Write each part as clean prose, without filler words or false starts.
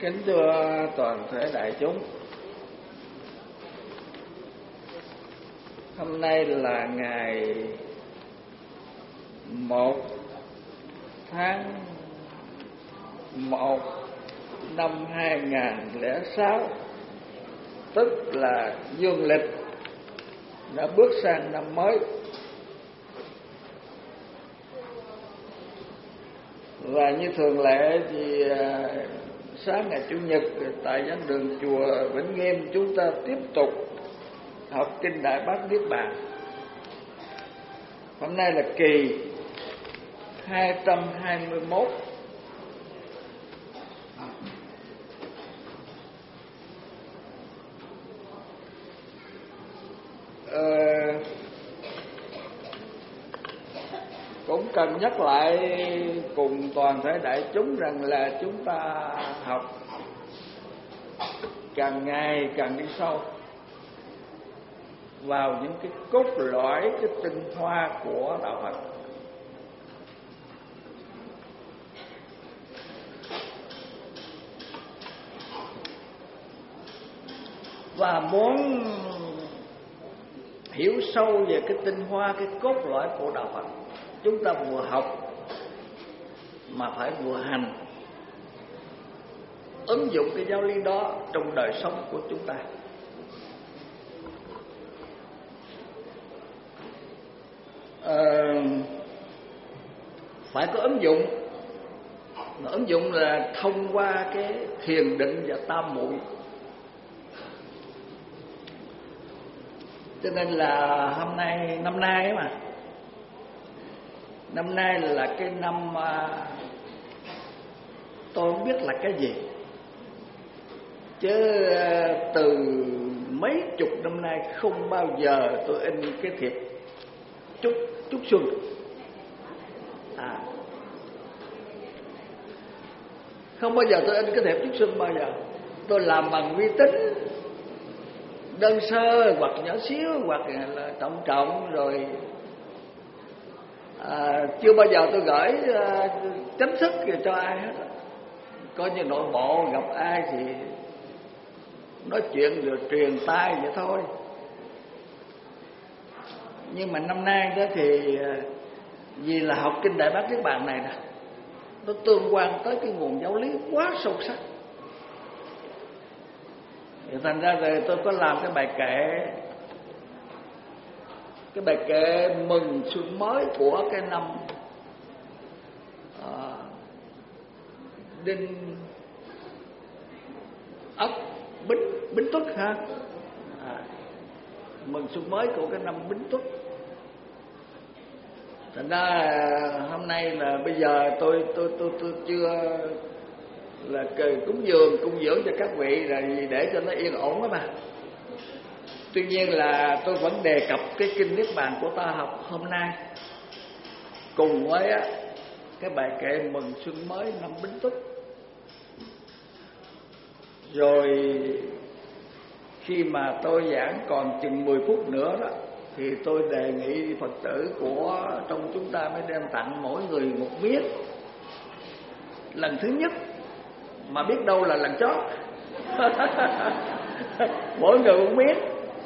Kính thưa toàn thể đại chúng, hôm nay là ngày 1 tháng 1 năm 2006, tức là dương lịch đã bước sang năm mới. Và như thường lệ thì sáng ngày Chủ nhật tại giảng đường chùa Vĩnh Nghiêm, chúng ta tiếp tục học kinh Đại Bát Niết Bàn. Hôm nay là kỳ 221. Cũng cần nhắc lại cùng toàn thể đại chúng rằng là chúng ta học càng ngày càng đi sâu vào những cái cốt lõi, cái tinh hoa của đạo Phật. Và muốn hiểu sâu về cái tinh hoa, cái cốt lõi của đạo Phật, chúng ta vừa học mà phải vừa hành, ứng dụng cái giáo lý đó trong đời sống của chúng ta. Phải có ứng dụng. Mà ứng dụng là thông qua cái thiền định và tam muội. Cho nên là năm nay ấy mà, năm nay là cái năm tôi không biết là cái gì, chứ từ mấy chục năm nay không bao giờ tôi in cái thiệp chúc xuân. Không bao giờ tôi in cái thiệp chúc xuân bao giờ. Tôi làm bằng vi tính, đơn sơ hoặc nhỏ xíu hoặc là trọng rồi. Chưa bao giờ tôi gửi chánh thức cho ai hết. Coi như nội bộ gặp ai thì nói chuyện rồi truyền tai vậy thôi. Nhưng mà năm nay đó thì vì là học kinh Đại Bát Niết Bàn này nè, nó tương quan tới cái nguồn giáo lý quá sâu sắc. Thì thành ra rồi tôi có làm cái bài kệ mừng xuân mới của cái năm Đinh Ất Bính Tuất ha. Mừng xuân mới của cái năm Bính Tuất. Thành ra hôm nay là bây giờ tôi chưa là cúng dường cho các vị là để cho nó yên ổn đó mà. Tuy nhiên là tôi vẫn đề cập cái kinh Niết Bàn của ta học hôm nay cùng với cái bài kệ mừng xuân mới năm Bính Tuất. Rồi khi mà tôi giảng còn chừng 10 phút nữa đó, thì tôi đề nghị Phật tử của trong chúng ta mới đem tặng mỗi người một miếng. Lần thứ nhất mà biết đâu là lần chót. Mỗi người một miếng.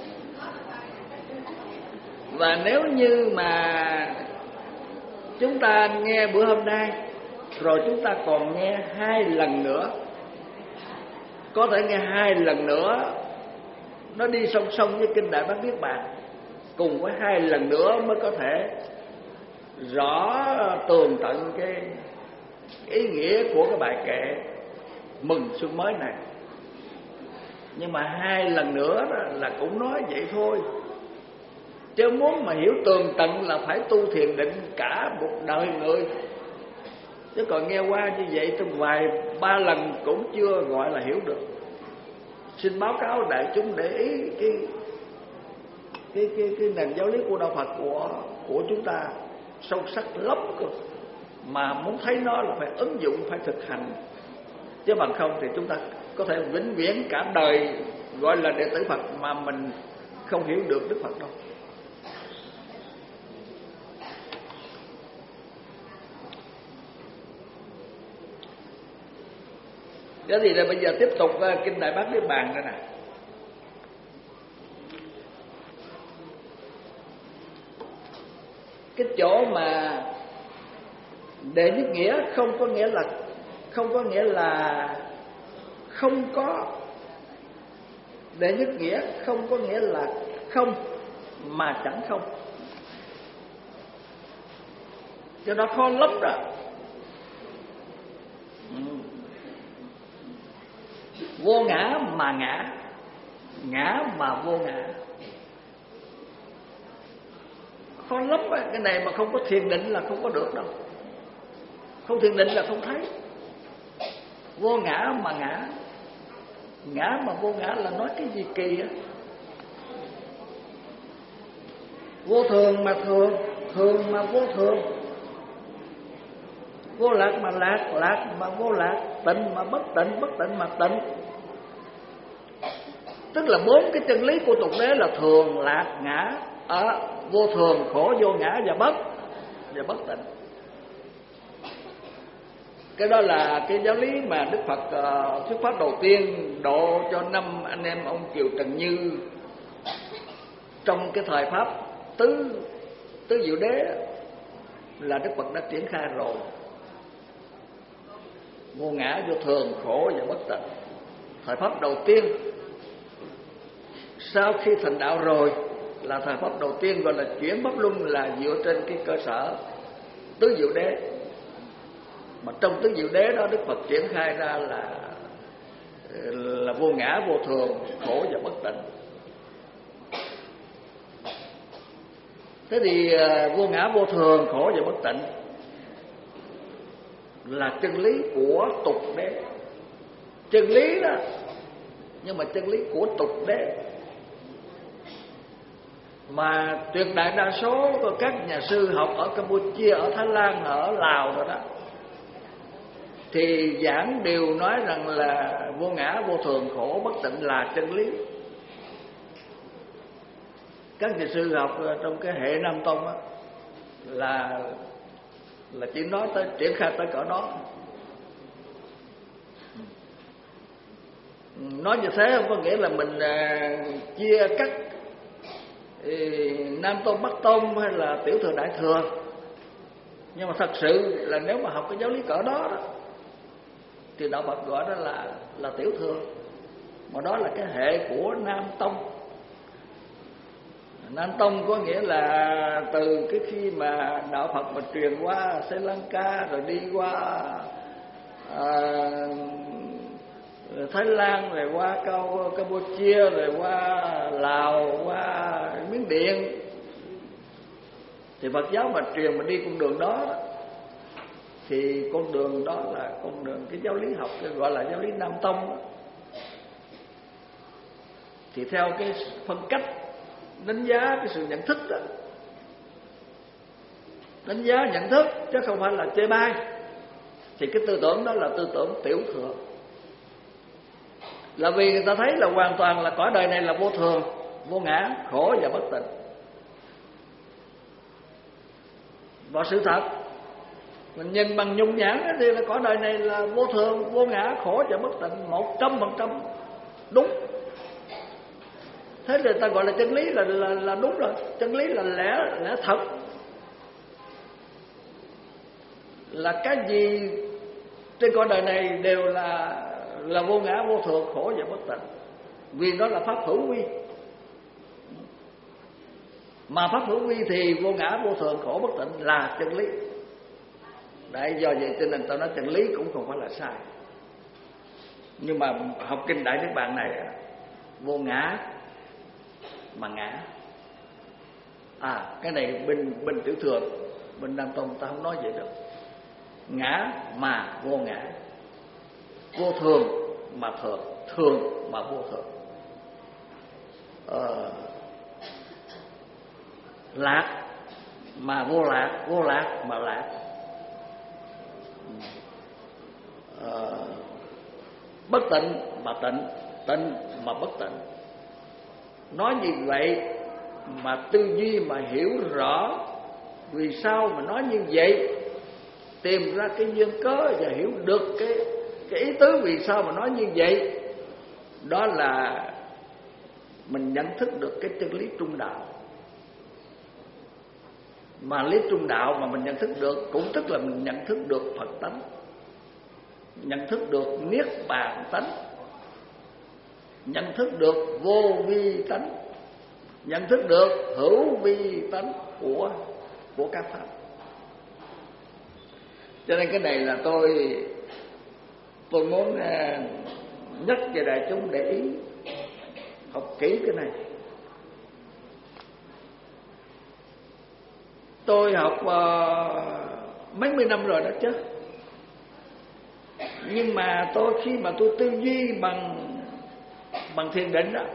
Và nếu như mà chúng ta nghe bữa hôm nay rồi chúng ta còn nghe 2 lần nữa, có thể nghe 2 lần nữa, nó đi song song với kinh Đại Bát Niết Bàn, cùng với 2 lần nữa mới có thể rõ tường tận cái ý nghĩa của cái bài kệ mừng xuân mới này. Nhưng mà 2 lần nữa là cũng nói vậy thôi, chứ muốn mà hiểu tường tận là phải tu thiền định cả một đời người. Chứ còn nghe qua như vậy trong vài 3 lần cũng chưa gọi là hiểu được. Xin báo cáo đại chúng để ý cái nền giáo lý của đạo Phật của chúng ta sâu sắc lắm cơ. Mà muốn thấy nó là phải ứng dụng, phải thực hành. Chứ bằng không thì chúng ta có thể vĩnh viễn cả đời gọi là đệ tử Phật mà mình không hiểu được Đức Phật đâu. Thế thì là bây giờ tiếp tục kinh Đại Bát Niết Bàn đây nè. Cái chỗ mà đệ nhất nghĩa không có nghĩa là không có. Đệ nhất nghĩa không có nghĩa là không mà chẳng không. Cho nó khó lắm rồi. Vô ngã mà ngã, ngã mà vô ngã, khó lắm rồi. Cái này mà không có thiền định là không có được đâu. Không thiền định là không thấy. Vô ngã mà ngã, ngã mà vô ngã là nói cái gì kỳ á. Vô thường mà thường, thường mà vô thường. Vô lạc mà lạc, lạc mà vô lạc. Tịnh mà bất tịnh, bất tịnh mà tịnh. Tức là 4 cái chân lý của tục đế là thường, lạc, ngã, vô thường, khổ, vô ngã và bất tịnh. Cái đó là cái giáo lý mà Đức Phật thuyết pháp đầu tiên độ cho 5 anh em ông Kiều Trần Như trong cái thời pháp tứ diệu đế, là Đức Phật đã triển khai rồi. Vô ngã, vô thường, khổ và bất tịnh, thời pháp đầu tiên. Sau khi thành đạo rồi là thời pháp đầu tiên gọi là chuyển pháp luân, là dựa trên cái cơ sở tứ diệu đế. Mà trong tứ diệu đế đó Đức Phật triển khai ra là vô ngã, vô thường, khổ và bất tịnh. Thế thì vô ngã, vô thường, khổ và bất tịnh là chân lý của tục đế. Chân lý đó, nhưng mà chân lý của tục đế. Mà tuyệt đại đa số của các nhà sư học ở Campuchia, ở Thái Lan, ở Lào rồi đó, thì giảng đều nói rằng là vô ngã, vô thường, khổ, bất tịnh là chân lý. Các nhà sư học trong cái hệ Nam Tông á, là chỉ nói tới triển khai tới cỡ đó. Nói như thế không có nghĩa là mình chia cắt Nam Tông, Bắc Tông hay là Tiểu Thừa, Đại Thừa. Nhưng mà thật sự là nếu mà học cái giáo lý cỡ đó, thì đạo Phật gọi đó là Tiểu Thừa. Mà đó là cái hệ của Nam Tông. Nam Tông có nghĩa là từ cái khi mà đạo Phật mà truyền qua Sri Lanka, rồi đi qua Thái Lan, rồi qua Campuchia, rồi qua Lào, qua Miến Điện, thì Phật giáo mà truyền mà đi con đường đó, thì con đường đó là con đường cái giáo lý học gọi là giáo lý Nam Tông. Thì theo cái phân cách đánh giá cái sự nhận thức đó, đánh giá nhận thức chứ không phải là chê bai, thì cái tư tưởng đó là tư tưởng Tiểu Thừa. Là vì người ta thấy là hoàn toàn là cõi đời này là vô thường, vô ngã, khổ và bất tịnh. Và sự thật mình nhìn bằng nhung nhãn thì là cõi đời này là vô thường, vô ngã, khổ và bất tịnh 100% đúng. Thế thì ta gọi là chân lý là đúng rồi. Chân lý là lẽ thật. Là cái gì trên cõi đời này đều là vô ngã, vô thường, khổ và bất tịnh. Vì đó là pháp hữu vi. Mà pháp hữu vi thì vô ngã, vô thường, khổ, bất tịnh là chân lý. Đấy, do vậy cho nên tao nói chân lý cũng không phải là sai. Nhưng mà học kinh Đại Niết Bàn này, vô ngã mà ngã. Cái này bên Tiểu Thừa, bên Nam Tông ta không nói vậy đâu. Ngã mà vô ngã, vô thường mà thường, thường mà vô thường. Lạc mà vô lạc, vô lạc mà lạc. Bất tịnh mà tịnh, tịnh mà bất tịnh. Nói như vậy mà tư duy mà hiểu rõ vì sao mà nói như vậy, tìm ra cái duyên cớ và hiểu được Cái ý tứ vì sao mà nói như vậy, đó là mình nhận thức được cái chân lý trung đạo. Mà lý trung đạo mà mình nhận thức được cũng tức là mình nhận thức được Phật tánh, nhận thức được niết bàn tánh, nhận thức được vô vi tánh, nhận thức được hữu vi tánh của các pháp. Cho nên cái này là tôi muốn nhắc cho đại chúng để ý, học kỹ cái này. Tôi học mấy mươi năm rồi đó chứ, nhưng mà khi mà tôi tư duy bằng thiền định đó,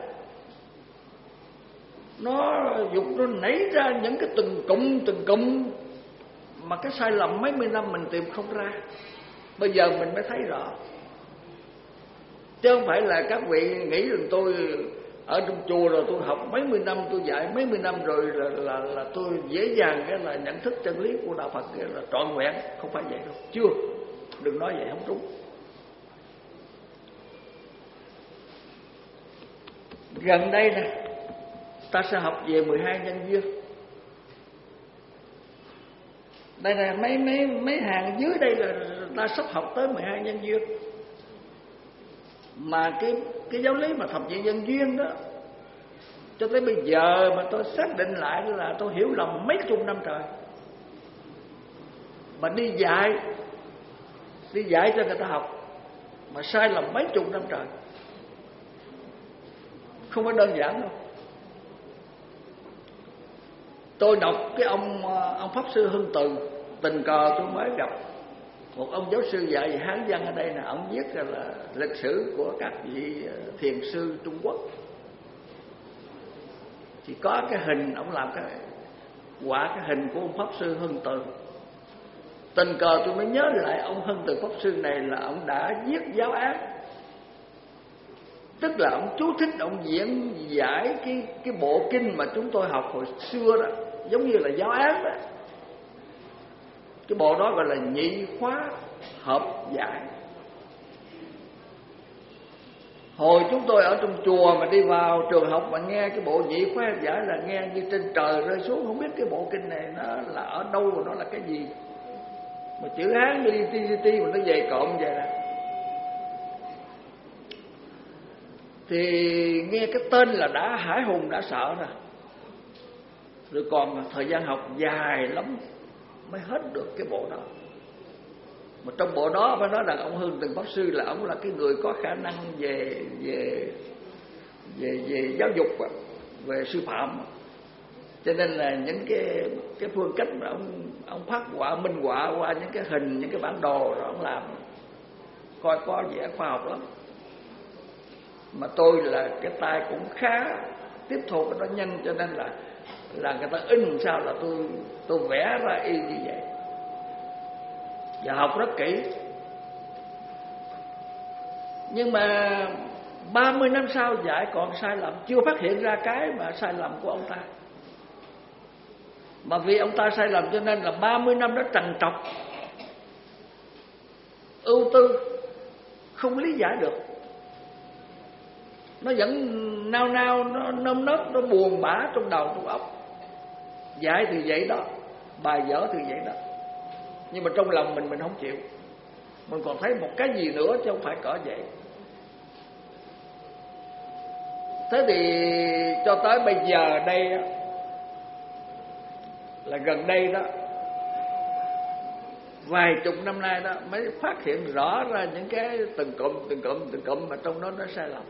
nó nảy ra những cái từng cụm mà cái sai lầm mấy mươi năm mình tìm không ra. Bây giờ mình mới thấy rõ, chứ không phải là các vị nghĩ rằng tôi ở trong chùa rồi tôi học mấy mươi năm, tôi dạy mấy mươi năm rồi là tôi dễ dàng cái là nhận thức chân lý của đạo Phật cái là trọn vẹn. Không phải vậy đâu, chưa. Đừng nói vậy, không đúng. Gần đây nè, ta sẽ học về 12 nhân duyên. Đây là mấy hàng dưới đây là ta sắp học tới 12 nhân duyên. Mà cái giáo lý mà thập nhị nhân duyên đó, cho tới bây giờ mà tôi xác định lại là tôi hiểu lầm mấy chục năm trời. Mà đi dạy cho người ta học mà sai lầm mấy chục năm trời, không phải đơn giản đâu. Tôi đọc cái ông Pháp Sư Hưng Từ, tình cờ tôi mới gặp một ông giáo sư dạy về Hán văn ở đây nè. Ông viết là lịch sử của các vị thiền sư Trung Quốc, thì có cái hình, ông làm cái hình của ông Pháp Sư Hưng Từ. Tình cờ tôi mới nhớ lại ông Hưng Từ Pháp Sư này là ông đã viết giáo án, tức là ông chú thích, ông diễn giải cái bộ kinh mà chúng tôi học hồi xưa đó, giống như là giáo án đó. Cái bộ đó gọi là nhị khóa hợp giải. Hồi chúng tôi ở trong chùa mà đi vào trường học mà nghe cái bộ nhị khóa hợp giải là nghe như trên trời rơi xuống. Không biết cái bộ kinh này nó là ở đâu và nó là cái gì, mà chữ Hán đi mà nó dày cộm vậy nè. Thì nghe cái tên là đã hãi hùng, đã sợ rồi. Rồi còn thời gian học dài lắm mới hết được cái bộ đó. Mà trong bộ đó phải nói rằng ông Hưng Từ Pháp Sư là ông là cái người có khả năng về giáo dục, về sư phạm. Cho nên là những cái phương cách mà ông phát họa, minh họa qua những cái hình, những cái bản đồ rồi ông làm coi có vẻ khoa học lắm. Mà tôi là cái tay cũng khá tiếp thu cái đó nhanh, cho nên là người ta in sao là tôi vẽ ra y như vậy, và học rất kỹ. Nhưng mà 30 năm sau dạy còn sai lầm, chưa phát hiện ra cái mà sai lầm của ông ta. Mà vì ông ta sai lầm cho nên là 30 năm đó trằn trọc, ưu tư, không lý giải được. Nó vẫn nao, nó nơm nớp, nó buồn bã trong đầu, trong óc. Dạy thì vậy đó, bài vở thì vậy đó, nhưng mà trong lòng mình không chịu. Mình còn thấy một cái gì nữa chứ không phải cỡ vậy. Thế thì cho tới bây giờ đây là gần đây đó, vài chục năm nay đó mới phát hiện rõ ra những cái từng cụm mà trong đó nó sai lầm.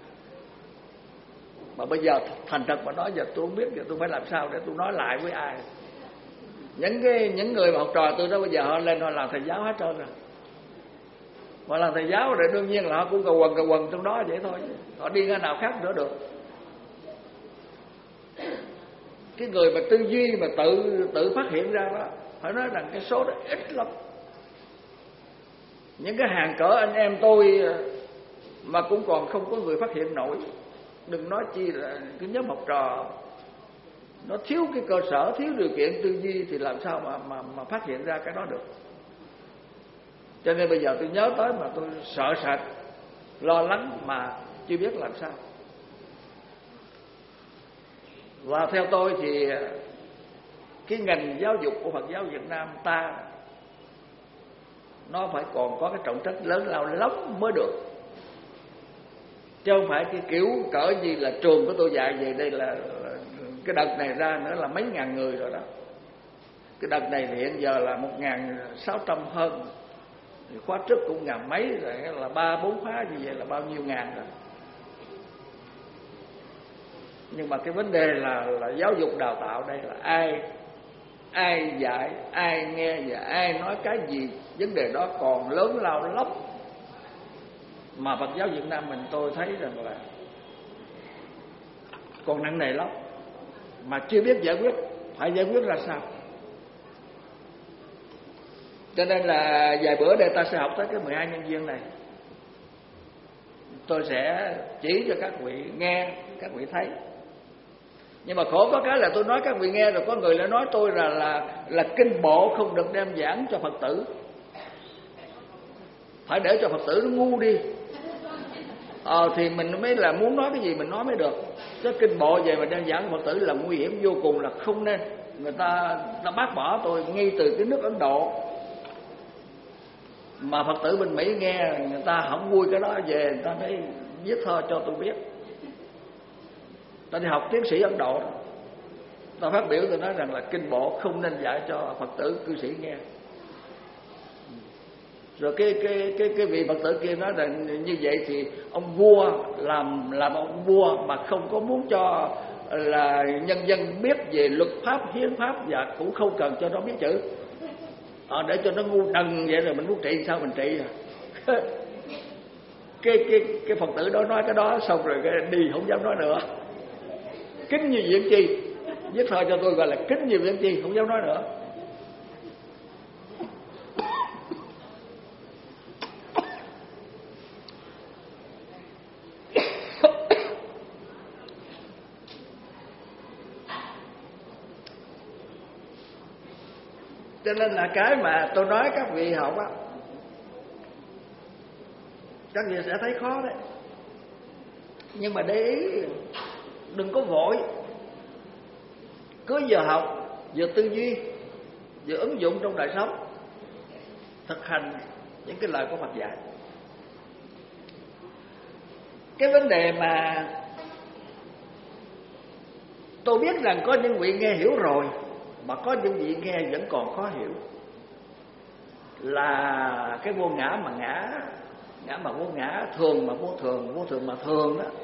Mà bây giờ thành thật mà nói, giờ tôi không biết giờ tôi phải làm sao để tôi nói lại với ai. Những người mà học trò tôi đó bây giờ họ lên họ làm thầy giáo hết trơn rồi. Mà làm thầy giáo rồi đương nhiên là họ cũng cầu quần trong đó vậy thôi. Họ đi cái nào khác nữa được. Cái người mà tư duy mà tự phát hiện ra đó, phải nói rằng cái số đó ít lắm. Những cái hàng cỡ anh em tôi mà cũng còn không có người phát hiện nổi, đừng nói chi là cái nhóm học trò. Nó thiếu cái cơ sở, thiếu điều kiện tư duy thì làm sao mà phát hiện ra cái đó được. Cho nên bây giờ tôi nhớ tới mà tôi sợ sệt, lo lắng mà chưa biết làm sao. Và theo tôi thì cái ngành giáo dục của Phật giáo Việt Nam ta nó phải còn có cái trọng trách lớn lao lắm mới được, chứ không phải cái kiểu cỡ gì là trường của tôi dạy về đây là cái đợt này ra nữa là mấy ngàn người rồi đó. Cái đợt này thì hiện giờ là 1.600 hơn, khóa trước cũng ngàn mấy rồi, là 3-4 khóa như vậy là bao nhiêu ngàn rồi. Nhưng mà cái vấn đề là giáo dục đào tạo đây là ai dạy, ai nghe và ai nói cái gì, vấn đề đó còn lớn lao lắm. Mà Phật giáo Việt Nam mình tôi thấy rằng là còn nặng nề lắm, mà chưa biết giải quyết, phải giải quyết ra sao. Cho nên là vài bữa đây ta sẽ học tới cái 12 nhân duyên này. Tôi sẽ chỉ cho các vị nghe, các vị thấy. Nhưng mà khổ có cái là tôi nói các vị nghe rồi có người lại nói tôi là kinh bộ không được đem giảng cho Phật tử, phải để cho Phật tử nó ngu đi. Thì mình mới là muốn nói cái gì mình nói mới được. Chứ kinh bộ về mà đem giảng cho Phật tử là nguy hiểm vô cùng, là không nên. Người ta bác bỏ tôi ngay từ cái nước Ấn Độ. Mà Phật tử bên Mỹ nghe người ta không vui cái đó, về người ta mới viết thơ cho tôi biết. Ta đi học tiến sĩ Ấn Độ đó, ta phát biểu tôi nói rằng là kinh bộ không nên dạy cho Phật tử cư sĩ nghe. Rồi cái vị Phật tử kia nói rằng như vậy thì ông vua làm ông vua mà không có muốn cho là nhân dân biết về luật pháp, hiến pháp, và cũng không cần cho nó biết chữ. Để cho nó ngu đần vậy rồi mình muốn trị sao mình trị à. Cái Phật tử đó nói cái đó xong rồi cái đi không dám nói nữa. Kính như Viễn Chi, viết thơ cho tôi gọi là kính như Viễn Chi, không dám nói nữa. Cho nên là cái mà tôi nói các vị học á, các vị sẽ thấy khó đấy. Nhưng mà để ý, đừng có vội. Cứ vừa học, vừa tư duy, vừa ứng dụng trong đời sống, thực hành những cái lời của Phật dạy. Cái vấn đề mà tôi biết rằng có những vị nghe hiểu rồi, mà có những vị nghe vẫn còn khó hiểu, là cái vô ngã mà ngã mà vô ngã, thường mà vô thường, vô thường mà thường đó.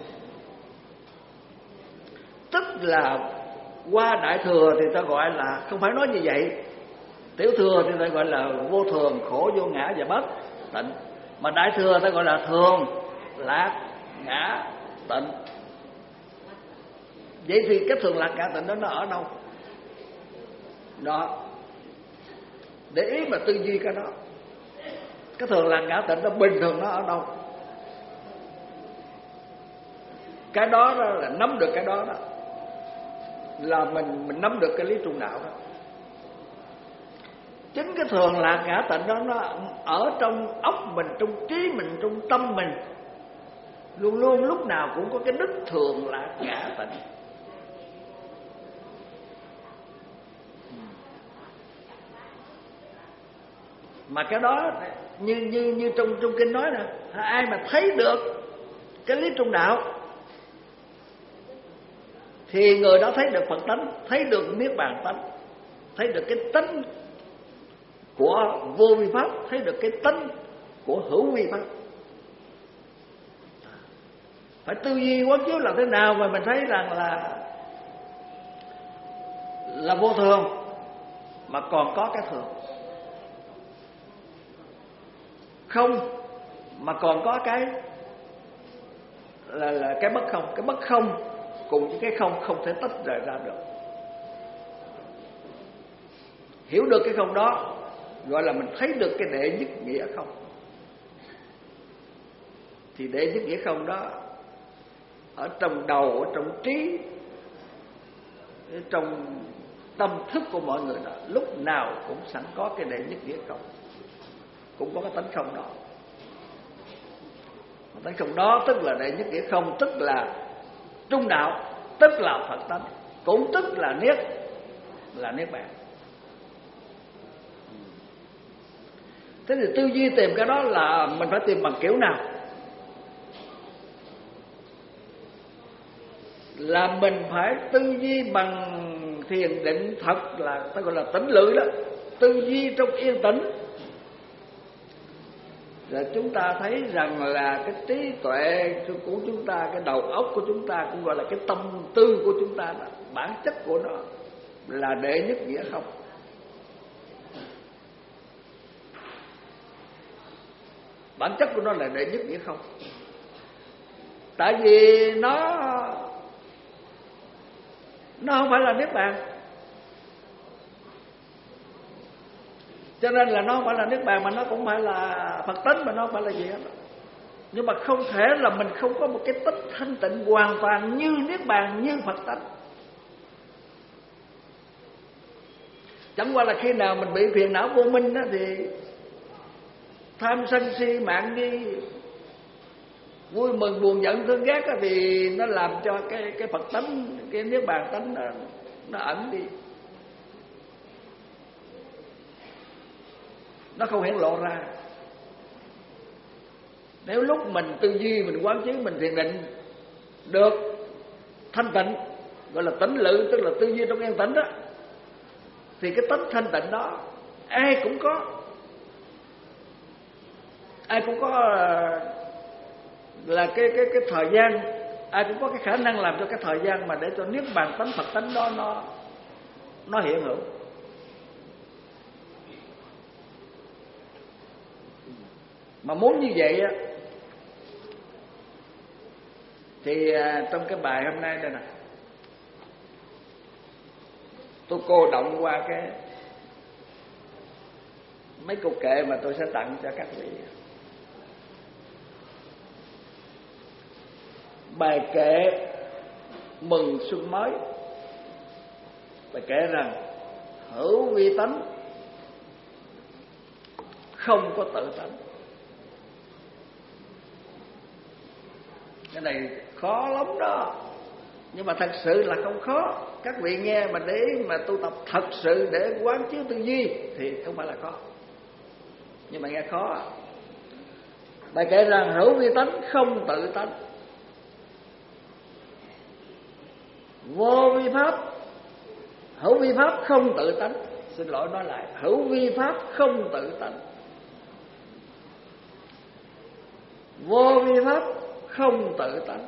Tức là qua đại thừa thì ta gọi là không phải nói như vậy, tiểu thừa thì ta gọi là vô thường, khổ, vô ngã và bất tịnh, mà đại thừa ta gọi là thường, lạc, ngã, tịnh. Vậy thì cái thường lạc ngã tịnh đó nó ở đâu? Đó, để ý mà tư duy cái đó. Cái thường lạc ngã tịnh nó bình thường nó ở đâu? Cái đó là nắm được cái đó đó, là mình nắm được cái lý trung đạo đó. Chính cái thường lạc ngã tịnh đó nó ở trong óc mình, trong trí mình, trong tâm mình, luôn luôn lúc nào cũng có cái đức thường lạc ngã tịnh. Mà cái đó như trong kinh nói nè, ai mà thấy được cái lý trung đạo thì người đó thấy được Phật tánh, thấy được niết bàn tánh, thấy được cái tánh của vô vi pháp, thấy được cái tánh của hữu vi pháp. Phải tư duy quán chiếu là thế nào mà mình thấy rằng là vô thường mà còn có cái thường, không mà còn có cái là cái bất không. Cái bất không cùng với cái không thể tách rời ra được. Hiểu được cái không đó gọi là mình thấy được cái đệ nhất nghĩa không. Thì đệ nhất nghĩa không đó ở trong đầu, ở trong trí, ở trong tâm thức của mọi người đó, lúc nào cũng sẵn có cái đệ nhất nghĩa không. cũng có cái tánh không đó. Tánh không đó tức là đệ nhất nghĩa không, tức là trung đạo, tức là Phật tánh, cũng tức là niết bàn. Thế thì tư duy tìm cái đó là mình phải tìm bằng kiểu nào? Là mình phải tư duy bằng thiền định thật, là ta gọi là tĩnh lự đó, tư duy trong yên tĩnh. Là chúng ta thấy rằng là cái trí tuệ của chúng ta, cái đầu óc của chúng ta, cũng gọi là cái tâm tư của chúng ta đó, bản chất của nó là đệ nhất nghĩa không. Bản chất của nó là đệ nhất nghĩa không. Tại vì nó không phải là niết bàn, cho nên là nó không phải là niết bàn, mà nó cũng phải là Phật tánh, mà nó không phải là gì hết. Nhưng mà không thể là mình không có một cái tích thanh tịnh hoàn toàn như niết bàn, như Phật tánh. Chẳng qua là khi nào mình bị phiền não vô minh đó, thì tham sân si mạng nghi, vui mừng buồn giận thương ghét đó, thì nó làm cho cái Phật tánh, cái niết bàn tánh nó ẩn đi, nó không hiển lộ ra. Nếu lúc mình tư duy, mình quán chiếu, mình thiền định được thanh tịnh, gọi là tĩnh lự, tức là tư duy trong yên tĩnh đó, thì cái tánh thanh tịnh đó ai cũng có là cái thời gian, ai cũng có cái khả năng làm cho cái thời gian mà để cho niết bàn tánh Phật tánh đó nó hiện hữu. Mà muốn như vậy á, thì trong cái bài hôm nay đây nè, tôi cô động qua cái mấy câu kệ mà tôi sẽ tặng cho các vị. Bài kệ mừng xuân mới, bài kệ rằng hữu vi tánh, không có tự tánh. Cái này khó lắm đó, nhưng mà thật sự là không khó. Các vị nghe mà để mà tu tập thật sự để quán chiếu tư duy thì không phải là khó, nhưng mà nghe khó. Bài kể rằng hữu vi tánh, không tự tánh, vô vi pháp. Hữu vi pháp không tự tánh. Xin lỗi nói lại, hữu vi pháp không tự tánh, vô vi pháp không tự tánh,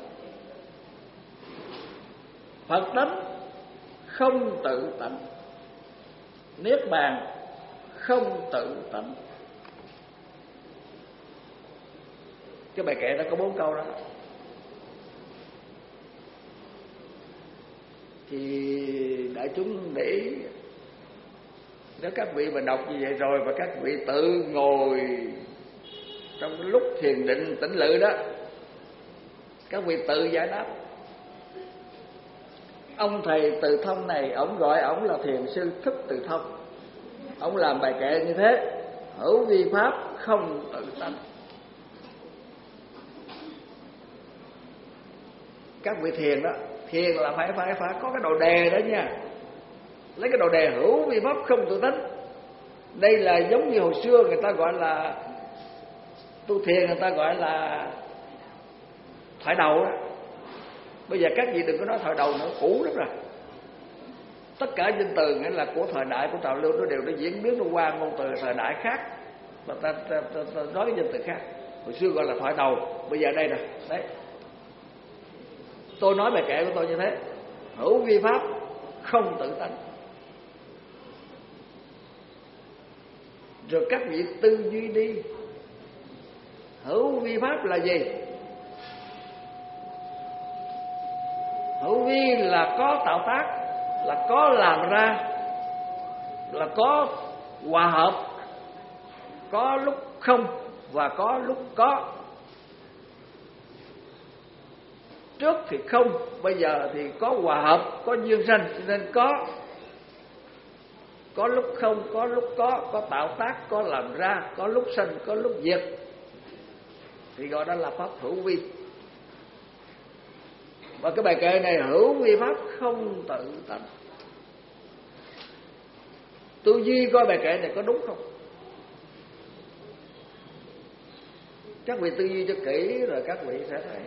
Phật tánh không tự tánh, niết bàn không tự tánh. Cái bài kệ nó có 4 câu đó. Thì đại chúng để ý, nếu các vị mà đọc như vậy rồi và các vị tự ngồi trong cái lúc thiền định tĩnh lự đó, các vị tự giải đáp. Ông thầy Từ Thông này, ổng gọi ổng là thiền sư Thức Từ Thông. Ổng làm bài kệ như thế: hữu vi pháp không tự tánh. Các vị thiền đó, thiền là phải có cái đầu đề đó nha. Lấy cái đầu đề hữu vi pháp không tự tánh. Đây là giống như hồi xưa người ta gọi là tu thiền, người ta gọi là thoại đầu đó. Bây giờ các vị đừng có nói thoại đầu nữa, cũ lắm rồi. Tất cả danh từ nghĩa là của thời đại, của trào lưu, nó đều nó diễn biến, nó qua ngôn từ thời đại khác, mà ta nói cái danh từ khác. Hồi xưa gọi là thoại đầu, bây giờ đây nè. Đấy, tôi nói bài kệ của tôi như thế: hữu vi pháp không tự tánh. Rồi các vị tư duy đi, hữu vi pháp là gì? Hữu vi là có tạo tác, là có làm ra, là có hòa hợp, có lúc không và có lúc có. Trước thì không, bây giờ thì có hòa hợp, có duyên sanh, cho nên có. có lúc không, có lúc có tạo tác, có làm ra, có lúc sanh, có lúc diệt, thì gọi đó là pháp hữu vi. Và cái bài kệ này hữu vi pháp không tự tánh. Tư duy coi bài kệ này có đúng không? Các vị tư duy cho kỹ rồi các vị sẽ thấy.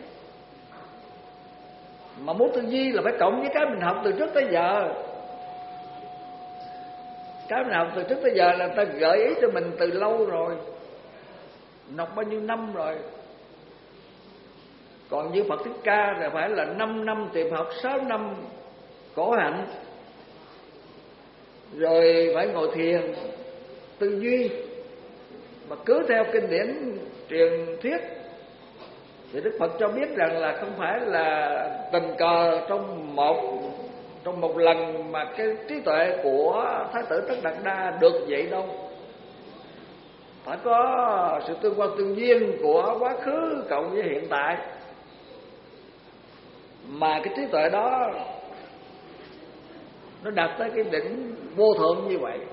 Mà muốn tư duy là phải cộng với cái mình học từ trước tới giờ. Cái mình học từ trước tới giờ là ta gợi ý cho mình từ lâu rồi, học bao nhiêu năm rồi. Còn như Phật Thích Ca thì phải là 5 năm tìm học, 6 năm khổ hạnh, rồi phải ngồi thiền tư duy. Mà cứ theo kinh điển truyền thuyết thì Đức Phật cho biết rằng là không phải là tình cờ trong một lần mà cái trí tuệ của Thái tử Tất Đạt Đa được vậy đâu. Phải có sự tương quan tương duyên của quá khứ cộng với hiện tại mà cái trí tuệ đó nó đạt tới cái đỉnh vô thượng như vậy.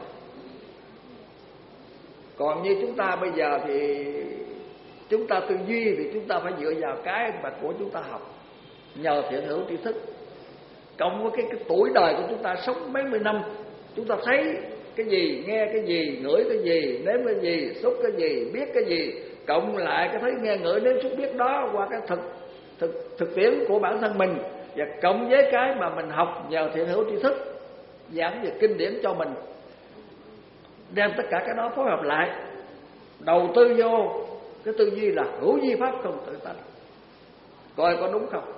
Còn như chúng ta bây giờ thì chúng ta tư duy thì chúng ta phải dựa vào cái mà của chúng ta học, nhờ thiện hữu tri thức, cộng với cái tuổi đời của chúng ta sống mấy mươi năm, chúng ta thấy cái gì, nghe cái gì, ngửi cái gì, nếm cái gì, xúc cái gì, biết cái gì, cộng lại cái thấy nghe ngửi nếm xúc biết đó qua cái thực tiễn của bản thân mình, và cộng với cái mà mình học nhờ thiện hữu tri thức giảng về kinh điển cho mình, đem tất cả cái đó phối hợp lại, đầu tư vô cái tư duy là hữu vi pháp không tự tánh, coi có đúng không.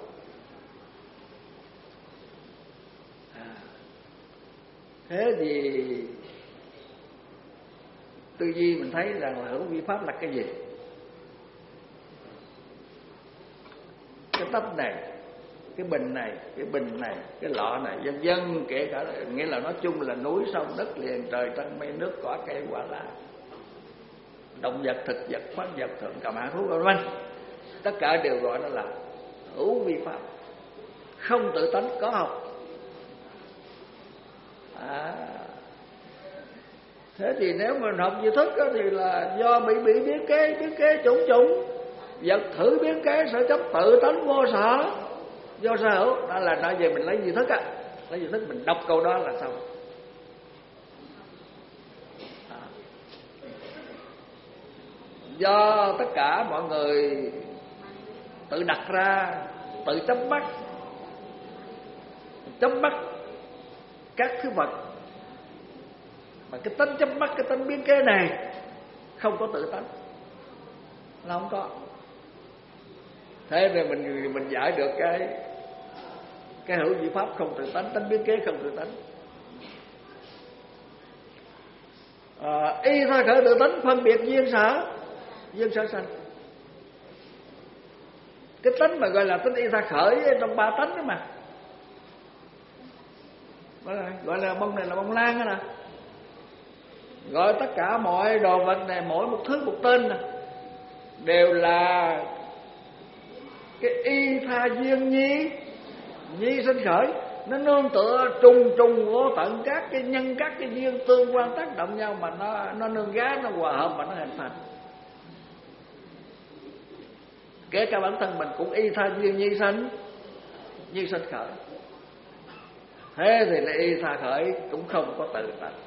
Thế thì tư duy mình thấy rằng là hữu vi pháp là cái gì? Cái tách này, cái bình này, cái bình này, cái lọ này, vân vân, kể cả nghĩa là nói chung là núi sông đất liền, trời trăng mây nước cỏ cây hoa lá, động vật, thực vật, khoáng vật, thượng cầm hạ thú, vân, tất cả đều gọi đó là hữu vi pháp, không tự tánh, có học. Thế thì nếu mình học duy thức thì là do bị biến kế chủng vật thử biến kế sở chấp tự tánh vô sở, do sở hữu. Đó là nói về mình lấy duy thức á, lấy duy thức mình đọc câu đó là xong. Do tất cả mọi người tự đặt ra, tự chấm bắt các thứ vật, mà cái tính chấm bắt, cái tính biến kế này không có tự tánh, là không có. Thế nên mình giải được cái hữu vi pháp không tự tánh, tính biến kế không tự tánh. Y tha khởi tự tánh phân biệt duyên sở sanh. Cái tính mà gọi là tính y tha khởi trong ba tánh đó mà, gọi là bông này là bông lan đó nè, gọi tất cả mọi đồ vật này mỗi một thứ một tên nè, đều là cái y tha duyên nhi sinh khởi. Nó nương tựa trùng vô tận các cái nhân, các cái duyên tương quan tác động nhau mà nó nương gá, nó hòa hợp mà nó hình thành. Kể cả bản thân mình cũng y tha duyên nhi sinh khởi. Thế thì là y tha khởi cũng không có tự tánh.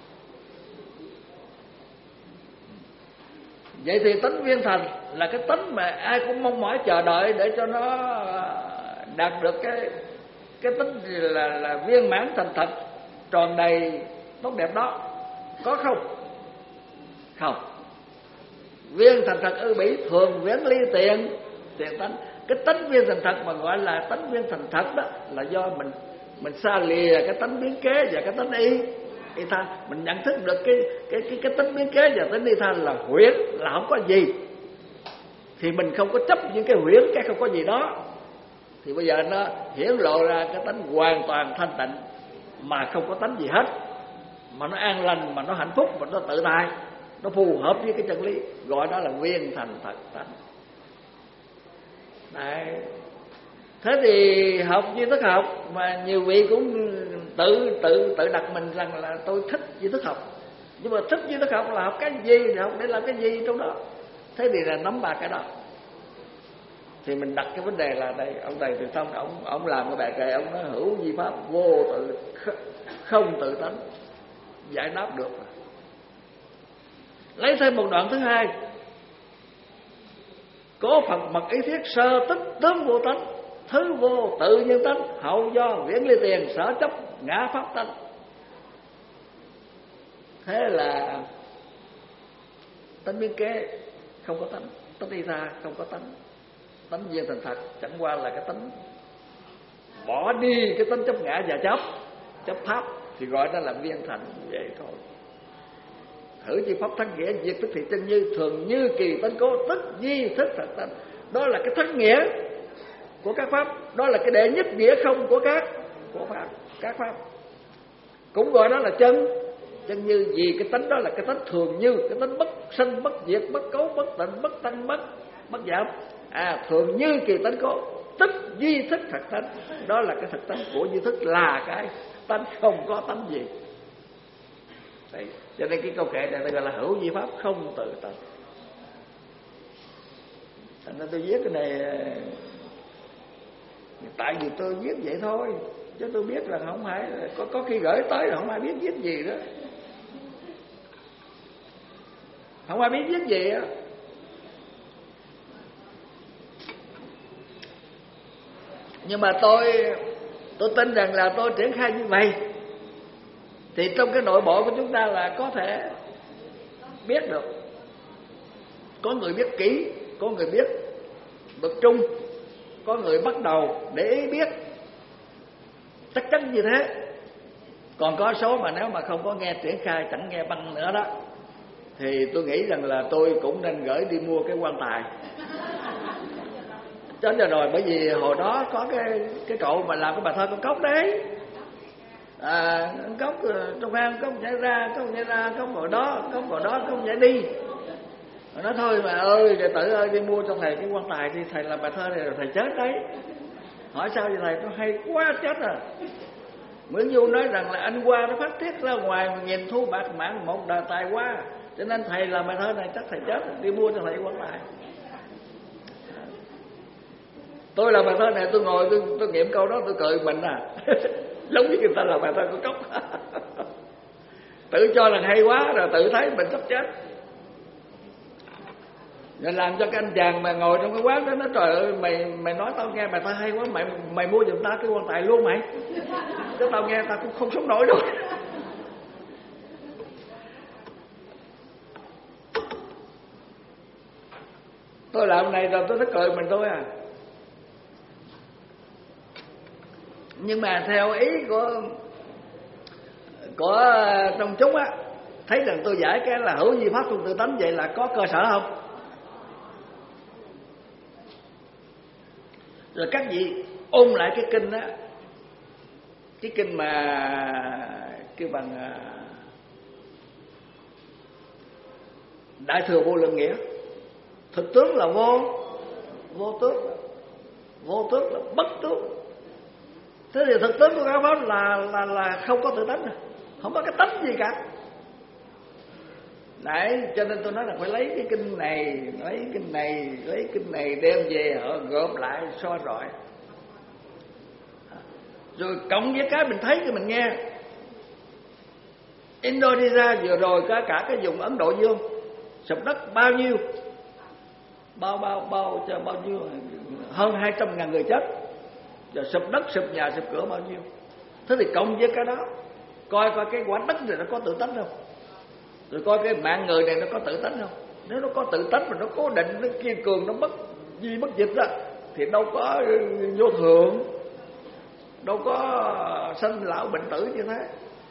Vậy thì tánh viên thành là cái tánh mà ai cũng mong mỏi chờ đợi để cho nó đạt được cái tính là viên mãn thành thật, tròn đầy, tốt đẹp đó. Có không? Không. Viên thành thật ư bỉ thường viễn ly tiền tánh. Cái tánh viên thành thật mà gọi là tánh viên thành thật đó là do mình xa lìa cái tánh biến kế và cái tánh y tha. Mình nhận thức được cái tánh biến kế và tánh y tha là huyễn, là không có gì, thì mình không có chấp những cái huyễn, cái không có gì đó, thì bây giờ nó hiển lộ ra cái tánh hoàn toàn thanh tịnh mà không có tánh gì hết, mà nó an lành, mà nó hạnh phúc, mà nó tự tại, nó phù hợp với cái chân lý, gọi đó là viên thành thật tánh. Đấy. Thế thì học duy thức học mà nhiều vị cũng tự đặt mình rằng là tôi thích duy thức học. Nhưng mà thích duy thức học là học cái gì, học để làm cái gì trong đó. Thế thì là nắm ba cái đó. Thì mình đặt cái vấn đề là đây, ông thầy Từ Thông ông làm cái bài kệ, ông nói hữu vi pháp vô tự không tự tánh, giải đáp được. Lấy thêm một đoạn thứ hai: cố Phật mật ý thiết sơ tích tướng vô tánh, thứ vô tự nhân tánh, hậu do viễn ly tiền sở chấp ngã pháp tánh. Thế là tánh biến kế không có tánh, tánh đi ra không có tánh, tánh viên thành thật chẳng qua là cái tánh bỏ đi cái tánh chấp ngã và chấp pháp thì gọi đó là viên thành, vậy thôi. Thử chi pháp thắng nghĩa diệt tức thị chân như thường như kỳ tánh cố tức di thức thật tánh. Đó là cái thắng nghĩa của các pháp, đó là cái đệ nhất nghĩa không của các pháp. Cũng gọi đó là chân như, vì cái tánh đó là cái tánh thường như, cái tánh bất sanh bất diệt, bất cấu bất tịnh, bất tăng bất giảm. Thường như kỳ tánh cố tức duy thức thật tánh. Đó là cái thật tánh của duy thức, là cái tánh không có tánh gì. Đấy, cho nên cái câu kệ này gọi là hữu vi pháp không tự tánh. Thành ra tôi viết cái này tại vì tôi viết vậy thôi, chứ tôi biết là không phải có khi gửi tới là không ai biết viết gì đó, không ai biết viết gì á. Nhưng mà tôi tin rằng là tôi triển khai như vậy thì trong cái nội bộ của chúng ta là có thể biết được. Có người biết kỹ, có người biết bậc trung, có người bắt đầu để ý biết, chắc chắn như thế. Còn có số mà nếu mà không có nghe triển khai, chẳng nghe băng nữa đó, thì tôi nghĩ rằng là tôi cũng nên gửi đi mua cái quan tài. Chết rồi, bởi vì hồi đó có cái cậu mà làm cái bài thơ con cốc đấy. Con cốc trong hang, cốc nhảy ra, cốc ngồi đó, cốc nhảy đi. Rồi nói thôi mà ơi, đệ tử ơi, đi mua cho thầy cái quan tài đi, thầy làm bài thơ này rồi thầy chết đấy. Hỏi sao vậy thầy? Nó hay quá chết à. Nguyễn Du nói rằng là anh qua nó phát tiết ra ngoài mà nhìn thu bạc mạng một đời tài quá, cho nên thầy làm bài thơ này chắc thầy chết, đi mua cho thầy quan tài. Tôi làm bài thơ này, tôi ngồi tôi nghiệm câu đó tôi cười mình giống như người ta làm bài thơ của cốc. Tự cho là hay quá rồi tự thấy mình sắp chết. Rồi làm cho cái anh chàng mà ngồi trong cái quán đó nói trời ơi, mày nói tao nghe bài thơ hay quá, mày mua giùm tao cái quan tài luôn mày, chứ tao nghe tao cũng không sống nổi đâu. Tôi làm này rồi tôi thấy cười mình thôi à. Nhưng mà theo ý của trong chúng á, thấy rằng tôi giải cái là hữu vi pháp không tự tánh, vậy là có cơ sở không? Rồi các vị ôn lại cái kinh đó, cái kinh mà kêu bằng Đại Thừa Vô Lượng Nghĩa. Thực tướng là vô tướng là bất tướng. Thế thì thực tướng của các pháp là không có tự tánh, không có cái tánh gì cả. Đấy, cho nên tôi nói là phải lấy cái kinh này, lấy kinh này đem về họ gộp lại so rọi. Rồi cộng với cái mình thấy cái mình nghe. Indonesia vừa rồi cả cái vùng Ấn Độ Dương sụp đất bao nhiêu? Bao cho bao nhiêu? Hơn 200.000 người chết. Rồi sụp đất, sụp nhà, sụp cửa bao nhiêu? Thế thì cộng với cái đó, coi cái quả đất này nó có tự tánh không? Rồi coi cái mạng người này nó có tự tánh không? Nếu nó có tự tánh mà nó cố định, nó kiên cường, nó bất di bất dịch đó, thì đâu có vô thường, đâu có sanh lão bệnh tử như thế.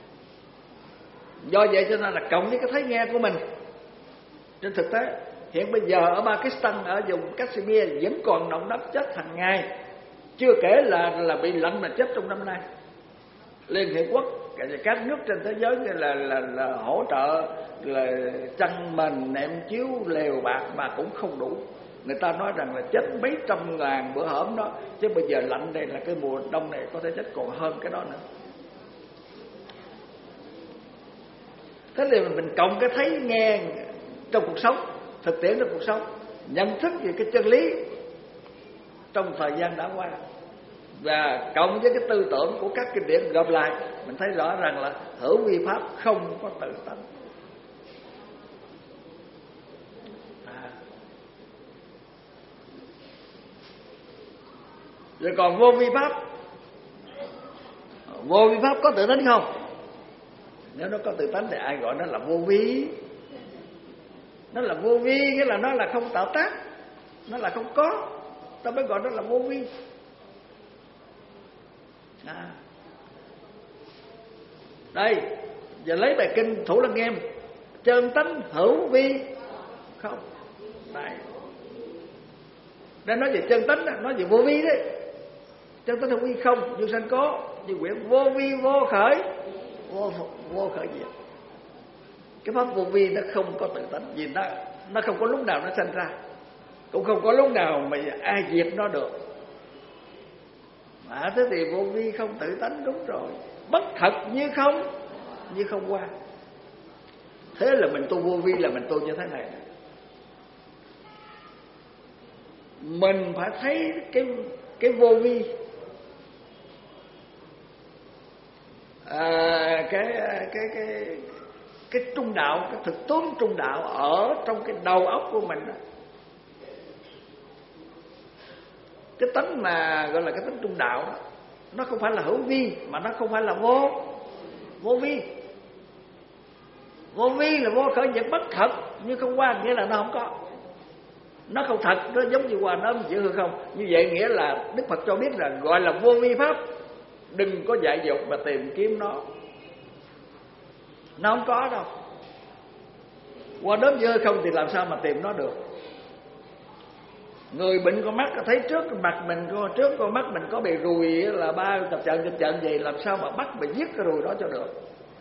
Do vậy cho nên là cộng với cái thấy nghe của mình. Trên thực tế hiện bây giờ ở Pakistan, ở vùng Kashmir vẫn còn động đất chết hàng ngày, chưa kể là bị lạnh mà chết trong năm nay. Liên Hiệp Quốc các nước trên thế giới là hỗ trợ là chăn mền nệm chiếu lều bạc mà cũng không đủ. Người ta nói rằng là chết mấy trăm ngàn bữa hổm đó, chứ bây giờ lạnh đây là cái mùa đông này có thể chết còn hơn cái đó nữa. Thế thì mình cộng cái thấy nghe trong cuộc sống, thực tiễn trong cuộc sống, nhận thức về cái chân lý trong thời gian đã qua, và cộng với cái tư tưởng của các kinh điển gộp lại, mình thấy rõ rằng là hữu vi pháp không có tự tánh. Rồi còn vô vi pháp, vô vi pháp có tự tánh không? Nếu nó có tự tánh thì ai gọi nó là vô vi? Nó là vô vi nghĩa là nó là không tạo tác, nó là không có, ta mới gọi nó là vô vi. Đây, giờ lấy bài kinh Thủ Lăng Nghiêm, chân tánh hữu vi không. Đây, đang nói về chân tánh, nói về vô vi đấy. Chân tánh hữu vi không, vô sanh có, như quyển vô vi vô khởi, vô khởi diệt. Cái pháp vô vi nó không có tự tánh, vì nó không có lúc nào nó sanh ra, cũng không có lúc nào mà ai diệt nó được. Thế thì vô vi không tự tánh, đúng rồi. Bất thật như không qua. Thế là mình tu vô vi là mình tu như thế này. Mình phải thấy cái vô vi, cái trung đạo, cái thực tướng trung đạo ở trong cái đầu óc của mình đó. Cái tánh mà gọi là cái tánh trung đạo đó, nó không phải là hữu vi, mà nó không phải là vô vi. Vô vi là vô khởi diệt bất thật như không qua, nghĩa là nó không có, nó không thật, nó giống như hòa nôm chữ hư không. Như vậy nghĩa là Đức Phật cho biết là gọi là vô vi pháp, đừng có dại dột mà tìm kiếm nó không có đâu. Hòa nôm chữ hư không thì làm sao mà tìm nó được? Người bệnh con mắt thấy trước mặt mình, trước con mắt mình có bầy ruồi là ba chập chờn gì, làm sao mà bắt mà giết cái ruồi đó cho được?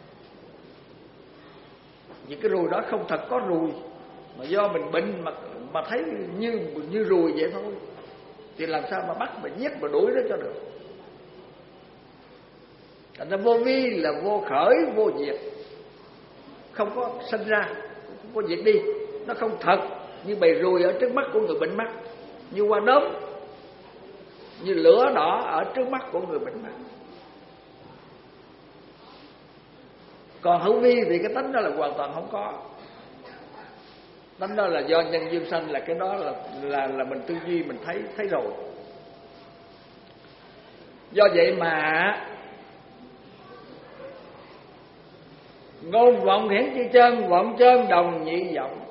Vì cái ruồi đó không thật có ruồi, mà do mình bệnh mà thấy như ruồi vậy thôi, thì làm sao mà bắt mà giết mà đuổi nó cho được? Thành ra vô vi là vô khởi vô diệt, không có sinh ra, không có diệt đi. Nó không thật như bầy ruồi ở trước mắt của người bệnh mắt, như hoa đốm, như lửa đỏ ở trước mắt của người bệnh mắt. Còn hữu vi thì cái tánh đó là hoàn toàn không có. Tánh đó là do nhân duyên sanh, là cái đó là mình tư duy mình thấy rồi. Do vậy mà ngôn vọng hiển chi chân, vọng chân đồng nhị vọng,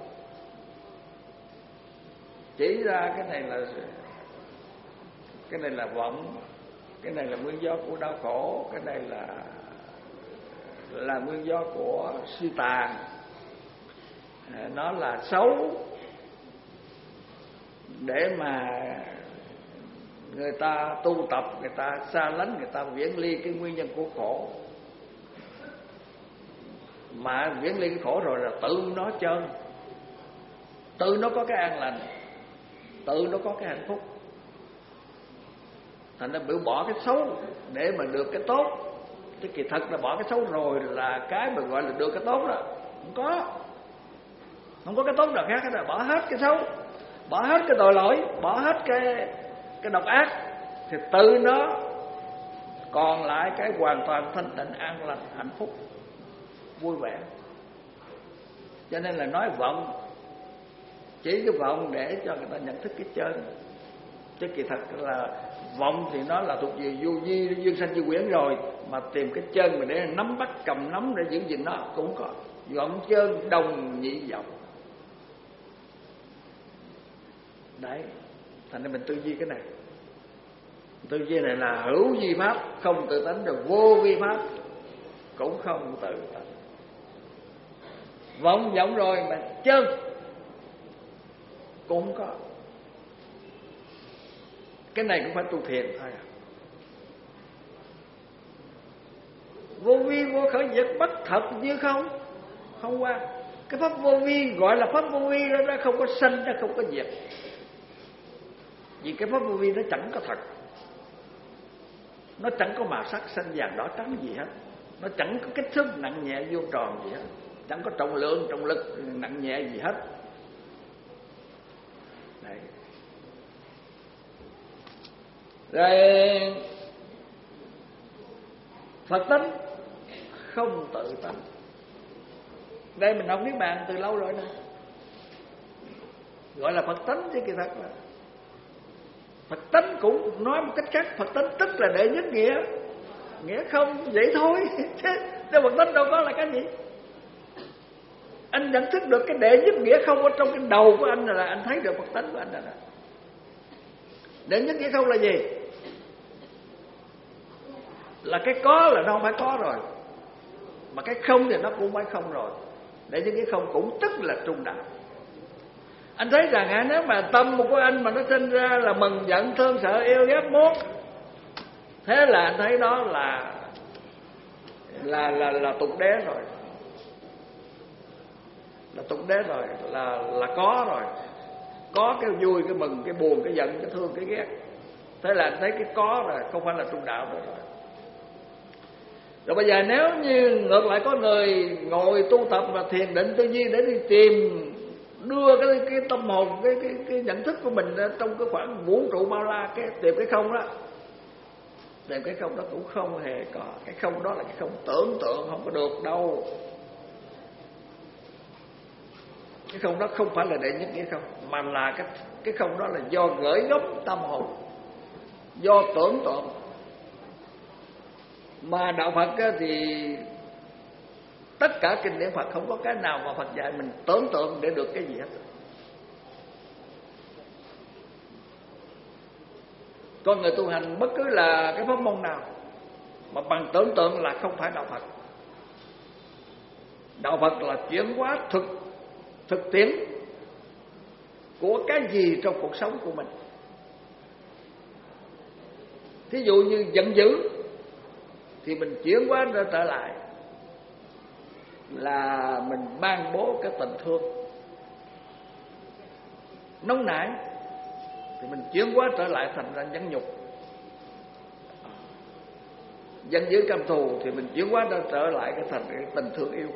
chỉ ra cái này là vọng, cái này là nguyên do của đau khổ, cái này là nguyên do của suy tàn, nó là xấu, để mà người ta tu tập, người ta xa lánh, người ta viễn ly cái nguyên nhân của khổ. Mà viễn ly cái khổ rồi là tự nó chân, tự nó có cái an lành, tự nó có cái hạnh phúc. Thành ra biểu bỏ cái xấu để mà được cái tốt. Chứ kỳ thật là bỏ cái xấu rồi là cái mà gọi là được cái tốt đó không có cái tốt nào khác hết rồi. Bỏ hết cái xấu, bỏ hết cái tội lỗi, bỏ hết cái độc ác, thì tự nó còn lại cái hoàn toàn thanh tịnh, an lành, hạnh phúc, vui vẻ. Cho nên là nói vọng, chỉ cái vọng để cho người ta nhận thức cái chân. Chứ kỳ thật là vọng thì nó là thuộc về vô vi, duyên sanh duyên quyển rồi, mà tìm cái chân mà để nắm bắt, cầm nắm để giữ gìn nó cũng có. Vọng chân đồng nhị vọng. Đấy, thành ra mình tư duy cái này. Tư duy này là hữu vi pháp không tự tánh, rồi vô vi pháp cũng không tự tánh. Vọng vọng rồi mà chân cũng có. Cái này cũng phải tu thiền thôi à. Vô vi vô khởi diệt bất thật như không qua. Cái pháp vô vi gọi là pháp vô vi đó, nó không có sanh, nó không có diệt. Vì cái pháp vô vi nó chẳng có thật, nó chẳng có màu sắc xanh vàng đỏ trắng gì hết, nó chẳng có kích thước nặng nhẹ vuông tròn gì hết, chẳng có trọng lượng trọng lực nặng nhẹ gì hết. Đấy. Rồi Phật tánh không tự tánh. Đây mình học Niết Bàn từ lâu rồi nè, gọi là Phật tánh chứ kỳ thật là Phật tánh. Cũng nói một cách khác, Phật tánh tức là đệ nhất nghĩa, nghĩa không vậy thôi. Chứ Phật tánh đâu có là cái gì. Anh nhận thức được cái đệ nhất nghĩa không ở trong cái đầu của anh là anh thấy được Phật tánh của anh rồi. Đệ nhất nghĩa không là gì? Là cái có là nó không phải có rồi, mà cái không thì nó cũng phải không rồi. Đệ nhất nghĩa không cũng tức là trung đạo. Anh thấy rằng nếu mà tâm của anh mà nó sinh ra là mừng giận thương sợ yêu ghét muốn, thế là anh thấy đó là tục đế rồi, là tục đế rồi, là có rồi. Có cái vui, cái mừng, cái buồn, cái giận, cái thương, cái ghét. Thế là anh thấy cái có rồi, không phải là trung đạo nữa rồi. Rồi bây giờ nếu như ngược lại có người ngồi tu tập và thiền định tư duy để đi tìm, đưa cái tâm hồn, cái nhận thức của mình trong cái khoảng vũ trụ bao la, cái tìm cái không đó, tìm cái không đó cũng không hề có. Cái không đó là cái không tưởng tượng, không có được đâu. Cái không đó không phải là đệ nhất nghĩa không, mà là cái không đó là do gửi gắm tâm hồn, do tưởng tượng. Mà đạo Phật thì tất cả kinh điển Phật không có cái nào mà Phật dạy mình tưởng tượng để được cái gì hết. Con người tu hành bất cứ là cái pháp môn nào mà bằng tưởng tượng là không phải đạo Phật. Đạo Phật là chuyển hóa thực tiễn của cái gì trong cuộc sống của mình. Thí dụ như giận dữ thì mình chuyển hóa ra trở lại là mình ban bố cái tình thương. Nóng nảy thì mình chuyển hóa trở lại thành ra nhẫn nhục. Giận dữ căm thù thì mình chuyển hóa ra trở lại cái thành cái tình thương yêu.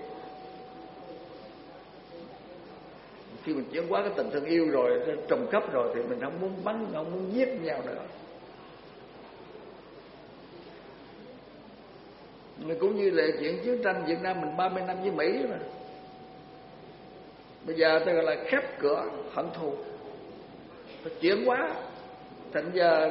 Khi mình chuyển hóa cái tình thương yêu rồi, trùng cấp rồi thì mình không muốn bắn, không muốn giết nhau nữa. Nhưng cũng như là chuyện chiến tranh Việt Nam mình 30 năm với Mỹ mà. Bây giờ tôi gọi là khép cửa hận thù, tôi chuyển hóa thành giờ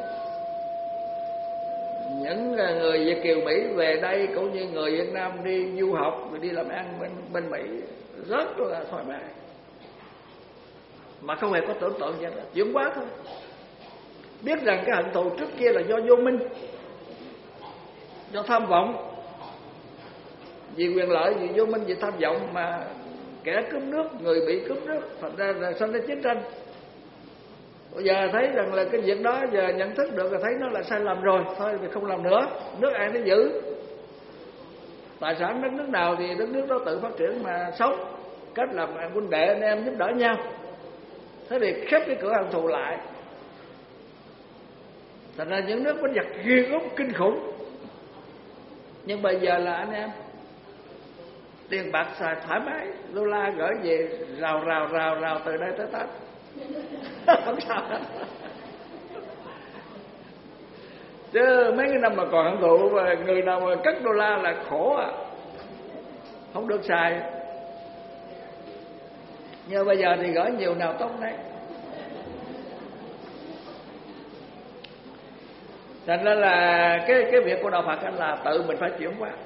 những người Việt kiều Mỹ về đây cũng như người Việt Nam đi du học đi làm ăn bên Mỹ rất là thoải mái, mà không hề có tưởng tượng gì hết, chuyển hóa thôi. Biết rằng cái hận thù trước kia là do vô minh, do tham vọng, vì quyền lợi, vì vô minh, vì tham vọng mà kẻ cướp nước, người bị cướp nước, thành ra là sinh ra chiến tranh. Bây giờ thấy rằng là cái việc đó giờ nhận thức được là thấy nó là sai lầm rồi, thôi thì không làm nữa. Nước ai nó giữ, tài sản đất nước nào thì đất nước đó tự phát triển mà sống, cách làm huynh đệ anh em giúp đỡ nhau. Thế thì khép cái cửa hận thù lại, thành ra những nước đánh giặc ghê gớm kinh khủng. Nhưng bây giờ là anh em tiền bạc xài thoải mái, đô la gửi về rào từ đây tới Tết. Không sao hết. Chứ mấy cái năm mà còn hận thù, người nào mà cất đô la là khổ à, không được xài. Nhưng bây giờ thì gửi nhiều nào tốt đấy. Thành ra là cái việc của đạo Phật là tự mình phải chuyển hóa.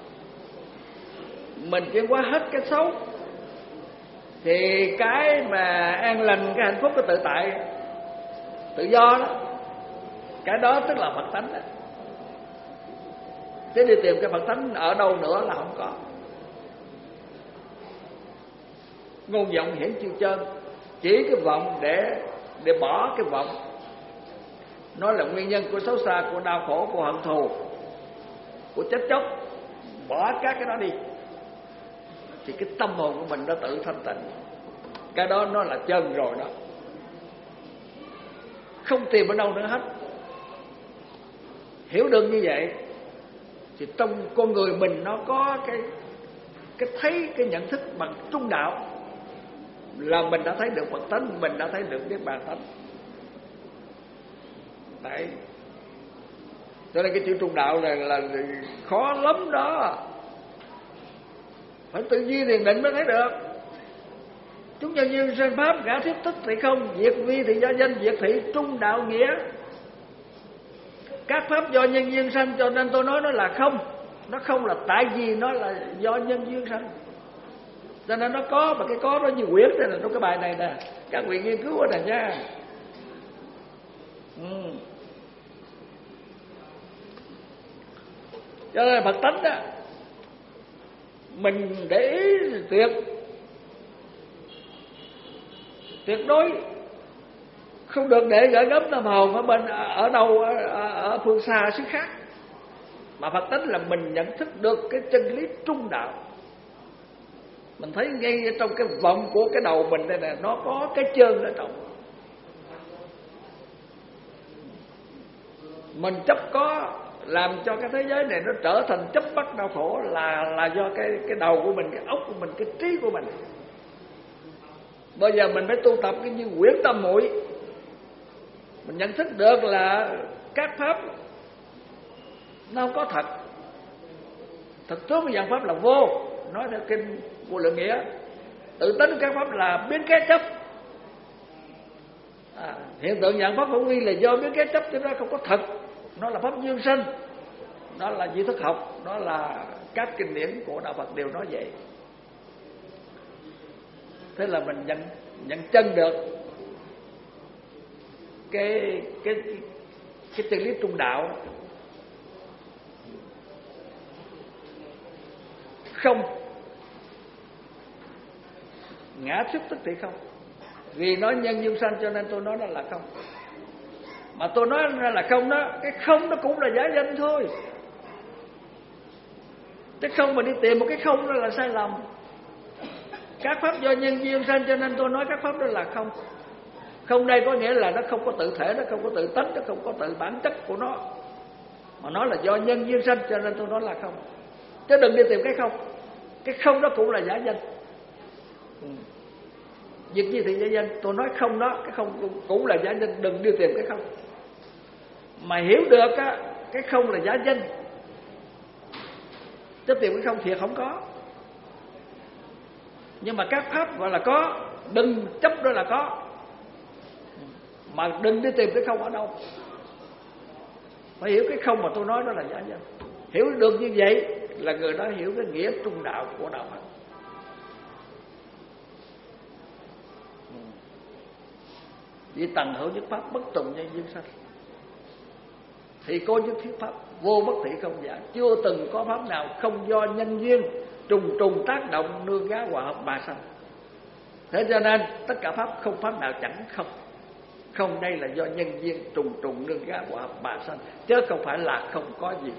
Mình chuyển hóa hết cái xấu thì cái mà an lành, cái hạnh phúc, cái tự tại, tự do đó, cái đó tức là Phật tánh đó. Chứ đi tìm cái Phật tánh ở đâu nữa là không có. Ngôn vọng hiển chiêu chân, chỉ cái vọng để bỏ cái vọng, nó là nguyên nhân của xấu xa, của đau khổ, của hận thù, của chết chóc. Bỏ các cái đó đi thì cái tâm hồn của mình nó tự thanh tịnh. Cái đó nó là chân rồi đó. không tìm ở đâu nữa hết. Hiểu được như vậy thì trong con người mình nó có cái thấy, cái nhận thức bằng trung đạo, là mình đã thấy được Phật tánh, mình đã thấy được Niết Bàn tánh. Đấy. Cho nên cái chữ trung đạo là khó lắm đó. Phải tư duy thiền định mới thấy được. Chúng nhân duyên sanh pháp, ngã thiết tức thì không, diệt vi thì do danh, diệt thị trung đạo nghĩa. Các pháp do nhân duyên sanh, cho nên tôi nói nó là không. Nó không là tại vì nó là do nhân duyên sanh, cho nên nó có. Mà cái có đó như quyển đây là trong cái bài này nè, các vị nghiên cứu nè nha. Cho nên Phật tánh đó, mình để ý tuyệt đối không được để gửi gắm tâm hồn ở đâu ở phương xa xứ khác. Mà Phật tánh là mình nhận thức được cái chân lý trung đạo. Mình thấy ngay trong cái vọng của cái đầu mình đây nè, nó có cái chân ở trong. Mình chấp có làm cho cái thế giới này nó trở thành chấp bắt đau khổ là do cái đầu của mình, cái óc của mình, cái trí của mình. Bây giờ mình phải tu tập cái như quyển tâm muội. Mình nhận thức được là các pháp nó không có thật. Thực tướng của dạng pháp là vô. Nói theo kinh Vô Lượng Nghĩa, tự tính các pháp là biến cái chấp. Hiện tượng dạng pháp hữu vi là do biến cái chấp, cho nên không có thật. Nó là pháp duyên sinh, nó là duy thức học, nó là các kinh điển của đạo Phật đều nói vậy. Thế là mình nhận chân được cái chân lý trung đạo. Không, ngã thức tức thì không. Vì nó nhân duyên sanh cho nên tôi nói nó là không. Mà tôi nói ra là không đó, cái không nó cũng là giả danh thôi. Cái không mà đi tìm một cái không đó là sai lầm. Các pháp do nhân duyên sanh cho nên tôi nói các pháp đó là không. Không đây có nghĩa là nó không có tự thể, nó không có tự tánh, nó không có tự bản chất của nó, mà nó là do nhân duyên sanh cho nên tôi nói là không. Chứ đừng đi tìm cái không. Cái không đó cũng là giả danh. Việc gì thì giả danh. Tôi nói không đó, cái không cũng là giả danh. Đừng đi tìm cái không. Mà hiểu được á, cái không là giả danh, chứ tìm cái không thiệt không có. Nhưng mà các pháp gọi là có, đừng chấp đó là có. Mà đừng đi tìm cái không ở đâu. Phải hiểu cái không mà tôi nói đó là giả danh. Hiểu được như vậy là người đó hiểu cái nghĩa trung đạo của đạo Phật. Vì tầng hữu nhất pháp, bất tùng nhân duyên sanh. Thì có nhất thiết pháp, vô bất thị không giả. Chưa từng có pháp nào không do nhân duyên trùng tác động, nương gá hòa hợp mà sanh. Thế cho nên tất cả pháp, không pháp nào chẳng không. Không đây là do nhân duyên trùng nương gá hòa hợp mà sanh, chứ không phải là không có gì.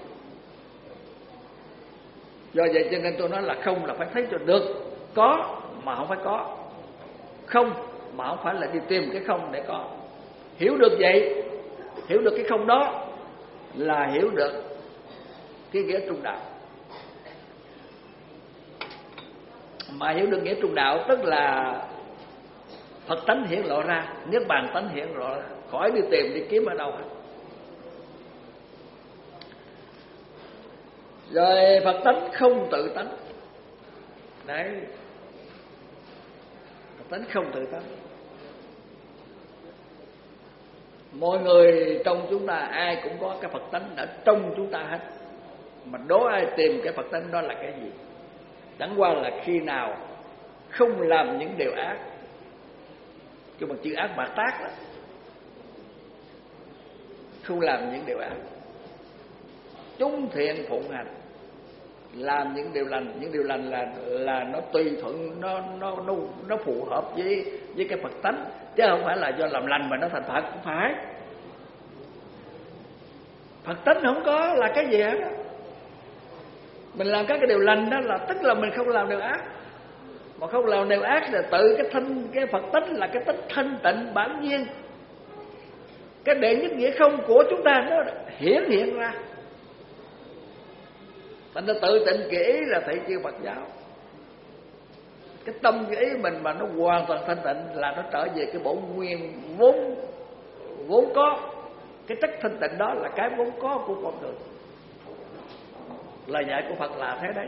Do vậy cho nên tôi nói là không là phải thấy cho được. Có mà không phải có. Không mà không phải là đi tìm cái không để có. Hiểu được vậy, hiểu được cái không đó là hiểu được cái nghĩa trung đạo. Mà hiểu được nghĩa trung đạo tức là Phật tánh hiển lộ ra, Niết Bàn tánh hiển lộ ra, khỏi đi tìm đi kiếm ở đâu hết. Rồi Phật tánh không tự tánh. Đấy, Phật tánh không tự tánh. Mọi người trong chúng ta ai cũng có cái Phật tánh ở trong chúng ta hết. Mà đố ai tìm cái Phật tánh đó là cái gì? Chẳng qua là khi nào không làm những điều ác. Chứ bằng chữ ác mà tác đó. Không làm những điều ác, chúng thiện phụng hành, làm những điều lành. Những điều lành là nó tùy thuận, nó phù hợp với cái Phật tánh, chứ không phải là do làm lành mà nó thành Phật. Không phải. Phật tánh không có là cái gì hết. Mình làm các cái điều lành đó là tức là mình không làm điều ác. Mà không làm điều ác là tự cái Phật tánh là cái tính thanh tịnh bản nhiên. Cái đệ nhất nghĩa không của chúng ta nó hiện ra. Thành ra tự tịnh kỹ là thị chưa Phật giáo. Cái tâm cái ý mình mà nó hoàn toàn thanh tịnh là nó trở về cái bổn nguyên vốn có. Cái chất thanh tịnh đó là cái vốn có của con người. Lời dạy của Phật là thế đấy.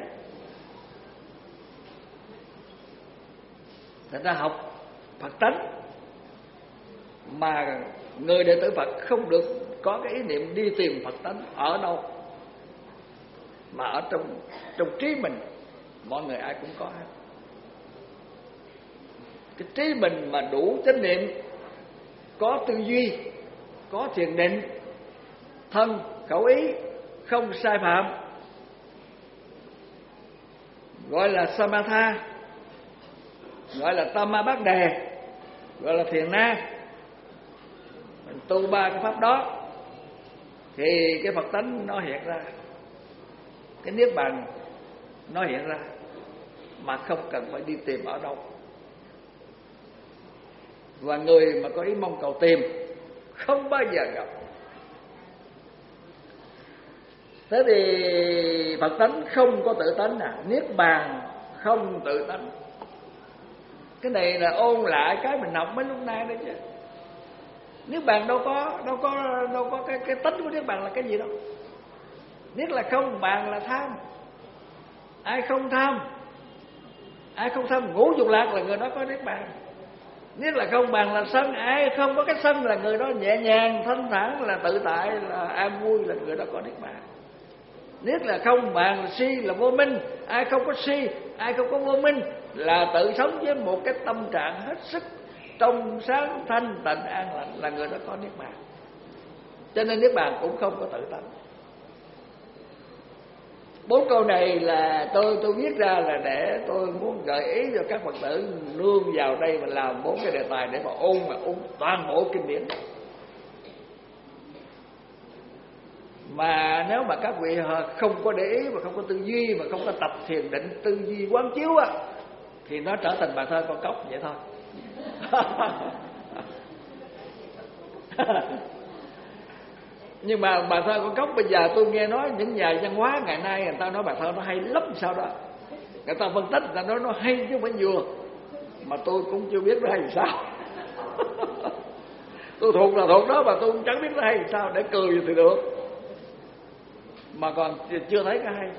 Thành ra học Phật tánh mà người đệ tử Phật không được có cái ý niệm đi tìm Phật tánh ở đâu, mà ở trong trí mình. Mọi người ai cũng có hết. Cái trí mình mà đủ chánh niệm, có tư duy, có thiền định, thân khẩu ý không sai phạm, gọi là samatha, gọi là tama bát đề, gọi là thiền na. Mình tu ba cái pháp đó thì cái Phật tánh nó hiện ra, cái niết bàn nó hiện ra, mà không cần phải đi tìm ở đâu. Và người mà có ý mong cầu tìm không bao giờ gặp. Thế thì Phật tánh không có tự tánh niết bàn không tự tánh. Cái này là ôn lại cái mình học mấy lúc nay đấy chứ. Niết bàn đâu có cái tánh của niết bàn là cái gì đâu. Niết là không, bàn là tham. Ai không tham ngũ dục lạc là người đó có niết bàn. Niết là không, bàn là sân. Ai không có cái sân là người đó nhẹ nhàng, thanh thản, là tự tại, là an vui, là người đó có niết bàn. Niết là không, bàn là si, là vô minh. Ai không có si, ai không có vô minh là tự sống với một cái tâm trạng hết sức trong sáng, thanh tịnh, an lành, là người đó có niết bàn. Cho nên niết bàn cũng không có tự tánh. 4 câu này là tôi viết ra là để tôi muốn gợi ý cho các Phật tử nương vào đây mà làm 4 cái đề tài để mà ôn toàn bộ kinh điển. Mà nếu mà các vị không có để ý, mà không có tư duy, mà không có tập thiền định tư duy quán chiếu á, thì nó trở thành bài thơ con cóc vậy thôi. Nhưng mà bài thơ con cóc bây giờ tôi nghe nói những nhà văn hóa ngày nay người ta nói bài thơ nó hay lắm sao đó. Người ta phân tích, người ta nói nó hay chứ không phải vừa. Mà tôi cũng chưa biết nó hay sao. Tôi thuộc là thuộc đó mà tôi cũng chẳng biết nó hay sao, để cười thì được, mà còn chưa thấy cái hay.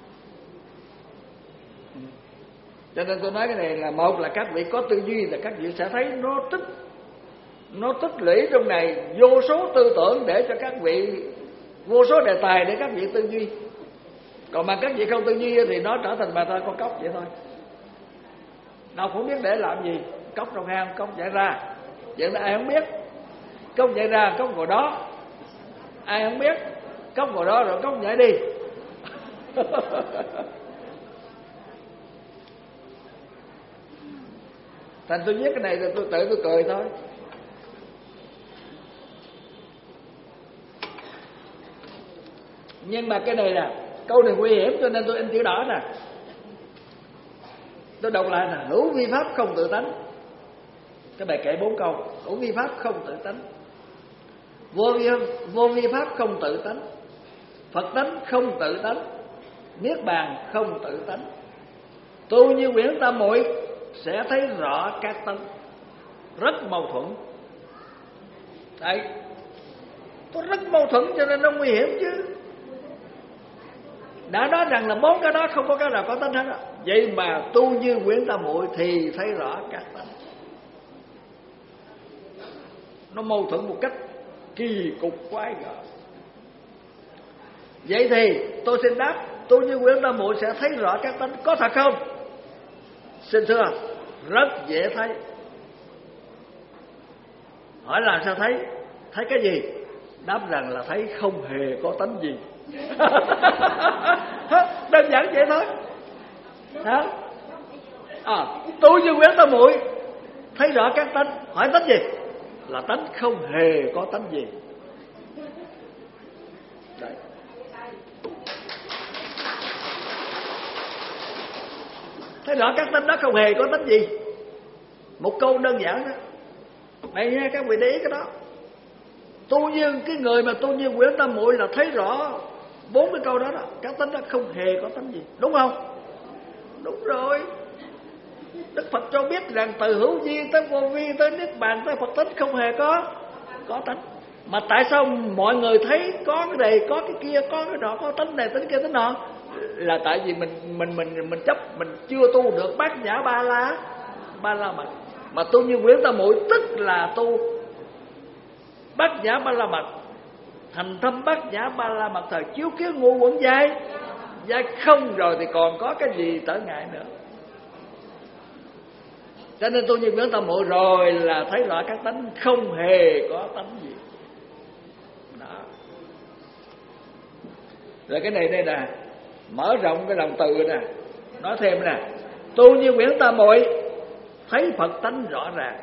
Cho nên tôi nói cái này là một là các vị có tư duy là các vị sẽ thấy nó tích lũy trong này vô số tư tưởng để cho các vị, vô số đề tài để các vị tư duy. Còn mà các vị không tư duy thì nó trở thành bài thơ con cóc vậy thôi. Đâu cũng biết để làm gì. Cóc trong hang, cóc chạy ra, vậy là ai không biết. Cóc chạy ra, cóc ngồi đó, ai không biết. Cóc ngồi đó rồi cóc nhảy đi. Thành tôi viết cái này rồi tôi tự tôi cười thôi. Nhưng mà cái này là câu này nguy hiểm, cho nên tôi in chữ đỏ nè. Tôi đọc lại là hữu vi pháp không tự tánh. Cái bài kệ 4 câu. Hữu vi pháp không tự tánh, vô vi pháp không tự tánh, Phật tánh không tự tánh, niết bàn không tự tánh. Tu như quyển tam muội sẽ thấy rõ các tánh. Rất mâu thuẫn. Đấy, tôi rất mâu thuẫn cho nên nó nguy hiểm chứ. Đã nói rằng là 4 cái đó không có cái nào có tánh hết đó. Vậy mà tu như quyển tam muội thì thấy rõ các tánh. Nó mâu thuẫn một cách kỳ cục quái gở. Vậy thì tôi xin đáp, tu như quyển tam muội sẽ thấy rõ các tánh có thật không? Xin thưa, rất dễ thấy. Hỏi làm sao thấy? Thấy cái gì? Đáp rằng là thấy không hề có tánh gì. Đơn giản vậy thôi. Hả? Tu như quyển tam muội thấy rõ các tánh. Hỏi tánh gì? Là tánh không hề có tánh gì. Đấy. Thấy rõ các tánh đó không hề có tánh gì. Một câu đơn giản đó. Này nha, các vị để ý cái đó. Tu như cái người mà tu như Nguyễn Tam Muội là thấy rõ 4 cái câu đó đó. Các tánh đó không hề có tánh gì, đúng không? Đúng rồi. Đức Phật cho biết rằng từ hữu vi tới vô vi tới niết bàn tới Phật tánh không hề có tánh. Mà tại sao mọi người thấy có cái này, có cái kia, có cái nọ, có tánh này, tánh kia, tánh nọ? Là tại vì mình chấp, mình chưa tu được bát nhã ba la mật. Mà tu như Nguyễn Tam Muội tức là tu bát nhã ba la mật, thành thâm bát nhã ba la mật thời chiếu kiến ngũ uẩn giai không, rồi thì còn có cái gì trở ngại nữa. Cho nên tu như Nguyễn Tam Muội rồi là thấy rõ các tánh không hề có tánh gì đó. Rồi cái này đây nè, mở rộng cái lòng từ nè, nói thêm nè, tu như Nguyễn Tam Muội thấy Phật tánh rõ ràng.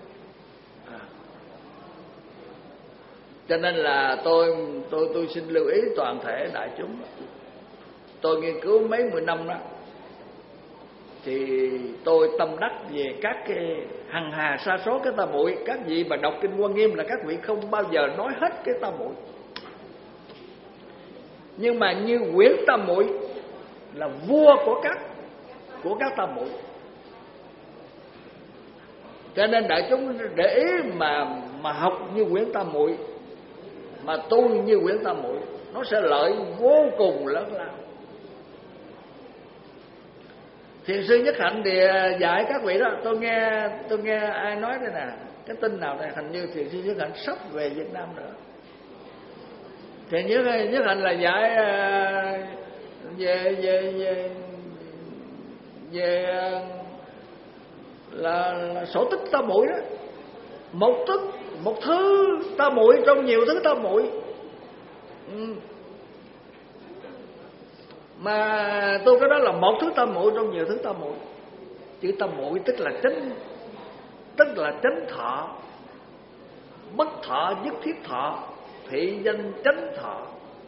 Cho nên là tôi xin lưu ý toàn thể đại chúng. Tôi nghiên cứu mấy 10 năm đó, thì tôi tâm đắc về các cái hằng hà sa số cái tam muội. Các vị mà đọc kinh Quan Nghiêm là các vị không bao giờ nói hết cái tam muội. Nhưng mà như Nguyễn Tam Muội là vua của các tam muội. Cho nên đại chúng để ý mà học như Nguyễn Tam Muội, mà tu như Nguyễn Tam Muội, nó sẽ lợi vô cùng lớn lao. Thiền sư Nhất Hạnh thì dạy các vị đó, tôi nghe ai nói đây nè, cái tin nào này hình như thiền sư Nhất Hạnh sắp về Việt Nam nữa. Thiền Nhất Hạnh là dạy về là sổ tích tam muội đó, một thứ tam muội trong nhiều thứ tam muội. Mà tôi cái đó là một thứ tam muội trong nhiều thứ tam muội. Chữ tam muội tức là chánh thọ, bất thọ nhất thiết thọ, thị danh chánh thọ.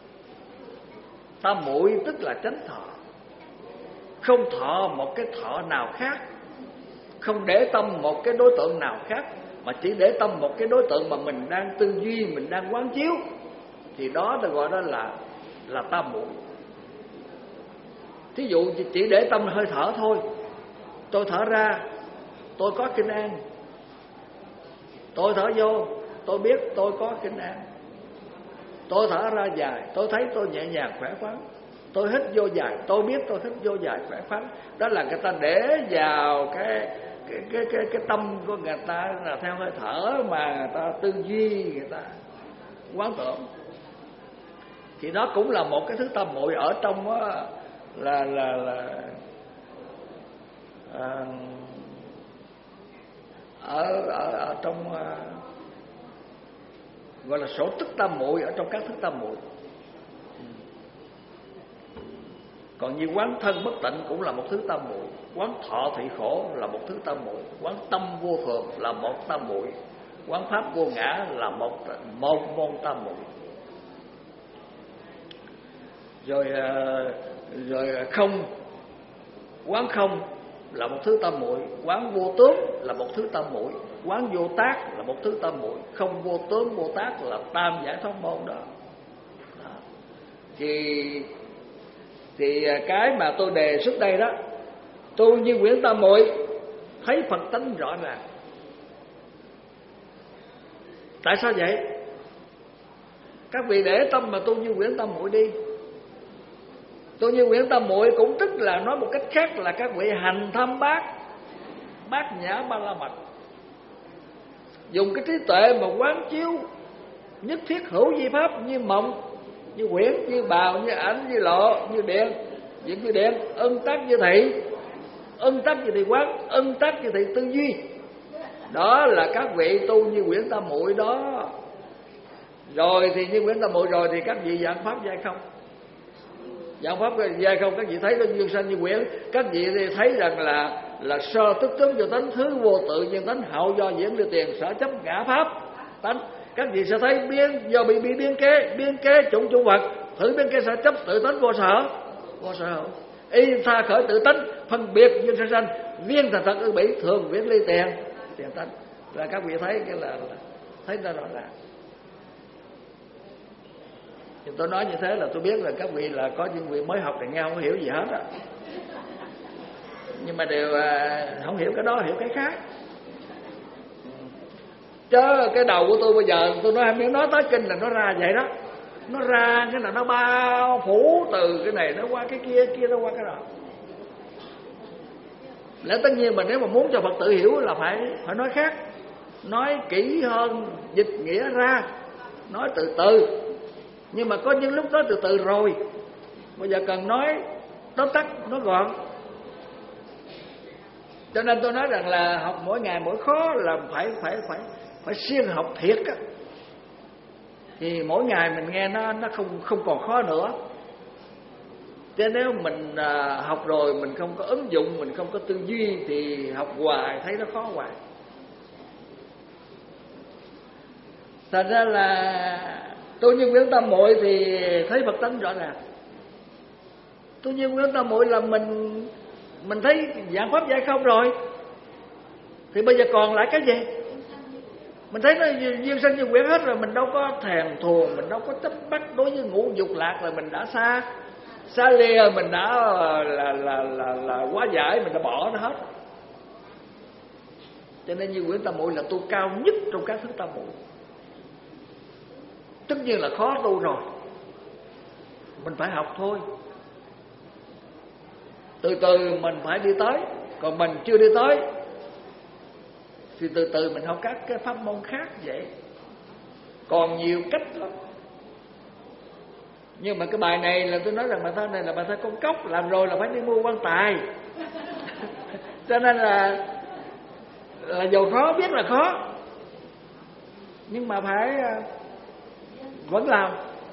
Tam muội tức là chánh thọ, không thọ một cái thọ nào khác, không để tâm một cái đối tượng nào khác, mà chỉ để tâm một cái đối tượng mà mình đang tư duy, mình đang quán chiếu, thì đó được gọi đó là tam muội. Thí dụ chỉ để tâm hơi thở thôi, tôi thở ra tôi có kinh an, tôi thở vô tôi biết tôi có kinh an, tôi thở ra dài tôi thấy tôi nhẹ nhàng khỏe khoắn, tôi hít vô dài tôi biết tôi hít vô dài khỏe khoắn. Đó là người ta để vào cái tâm của người ta là theo hơi thở mà người ta tư duy, người ta quán tưởng. Thì đó cũng là một cái thứ tam muội ở trong đó, ở trong gọi là sổ tức tam muội, ở trong các thức tam muội. Còn như quán thân bất tịnh cũng là một thứ tam muội, quán thọ thị khổ là một thứ tam muội, quán tâm vô thường là một tam muội, quán pháp vô ngã là một môn tam muội. Rồi không, quán không là một thứ tam muội, quán vô tướng là một thứ tam muội, quán vô tác là một thứ tam muội, không vô tướng vô tác là tam giải thoát môn đó. Thì cái mà tôi đề xuất đây đó, tu như Nguyễn Tam Muội thấy Phật tánh rõ ràng. Tại sao vậy? Các vị để tâm mà tu như Nguyễn Tam Muội đi. Tu như Nguyễn Tam Muội cũng tức là nói một cách khác là các vị hành thâm bát nhã ba la mật, dùng cái trí tuệ mà quán chiếu nhất thiết hữu vi pháp như mộng, như quyển, như bào, như ảnh, như lộ, như điện, diễn như điện, ân tác như thị, ân tác như thị quán, ân tác như thị tư duy. Đó là các vị tu như Nguyễn Tam Muội đó. Rồi thì như Nguyễn Tam Muội rồi thì các vị dạng pháp giai không. Dạng pháp giai không, các vị thấy nó duyên sanh như quyển, các vị thì thấy rằng là sơ tức tướng cho tánh, thứ vô tự nhiên tánh, hậu do diễn lưu tiền, sở chấp ngã pháp tánh. Các vị sẽ thấy do bị biên kế chủng vật, thử biên kế sở chấp tự tánh vô sở hữu, y tha khởi tự tánh, phân biệt duyên sanh, viên thành thật ư bỉ, thường viễn ly tiền tánh. Là các vị thấy cái là thấy ra rõ ràng. Thì tôi nói như thế là tôi biết là các vị là có những vị mới học thì nghe không hiểu gì hết á, nhưng mà đều không hiểu cái đó, hiểu cái khác. Chứ cái đầu của tôi bây giờ tôi nói nếu nói tới kinh là nó ra vậy đó, nó ra cái là nó bao phủ từ cái này nó qua cái kia, kia nó qua cái đó. Lẽ tất nhiên mà nếu mà muốn cho Phật tử hiểu là phải nói khác, nói kỹ hơn, dịch nghĩa ra, nói từ từ. Nhưng mà có những lúc nói từ từ rồi, bây giờ cần nói tóm tắt, nói gọn. Cho nên tôi nói rằng là học mỗi ngày mỗi khó là phải siêng học thiệt á, thì mỗi ngày mình nghe nó không còn khó nữa. Chứ nếu mình học rồi mình không có ứng dụng, mình không có tư duy thì học hoài thấy nó khó hoài. Thành ra là tu như Nguyễn Tam Muội thì thấy Phật tánh rõ ràng. Tu như Nguyễn Tam Muội là mình thấy dạng pháp giải không rồi, thì bây giờ còn lại cái gì? Mình thấy nó duyên sanh như quyển hết rồi, mình đâu có thèm thuồng, mình đâu có chấp bắt đối với ngũ dục lạc là mình đã xa lìa, mình đã là quá giải, mình đã bỏ nó hết. Cho nên như Nguyễn Tam Muội là tu cao nhất trong các thứ tam muội. Tất nhiên là khó tu rồi, mình phải học thôi. Từ từ mình phải đi tới, còn mình chưa đi tới thì từ từ mình học các cái pháp môn khác vậy. Còn nhiều cách lắm. Nhưng mà cái bài này là tôi nói rằng bài thơ này là bài thơ con cóc, làm rồi là phải đi mua quan tài. Cho nên là dầu khó, biết là khó, nhưng mà phải vẫn làm.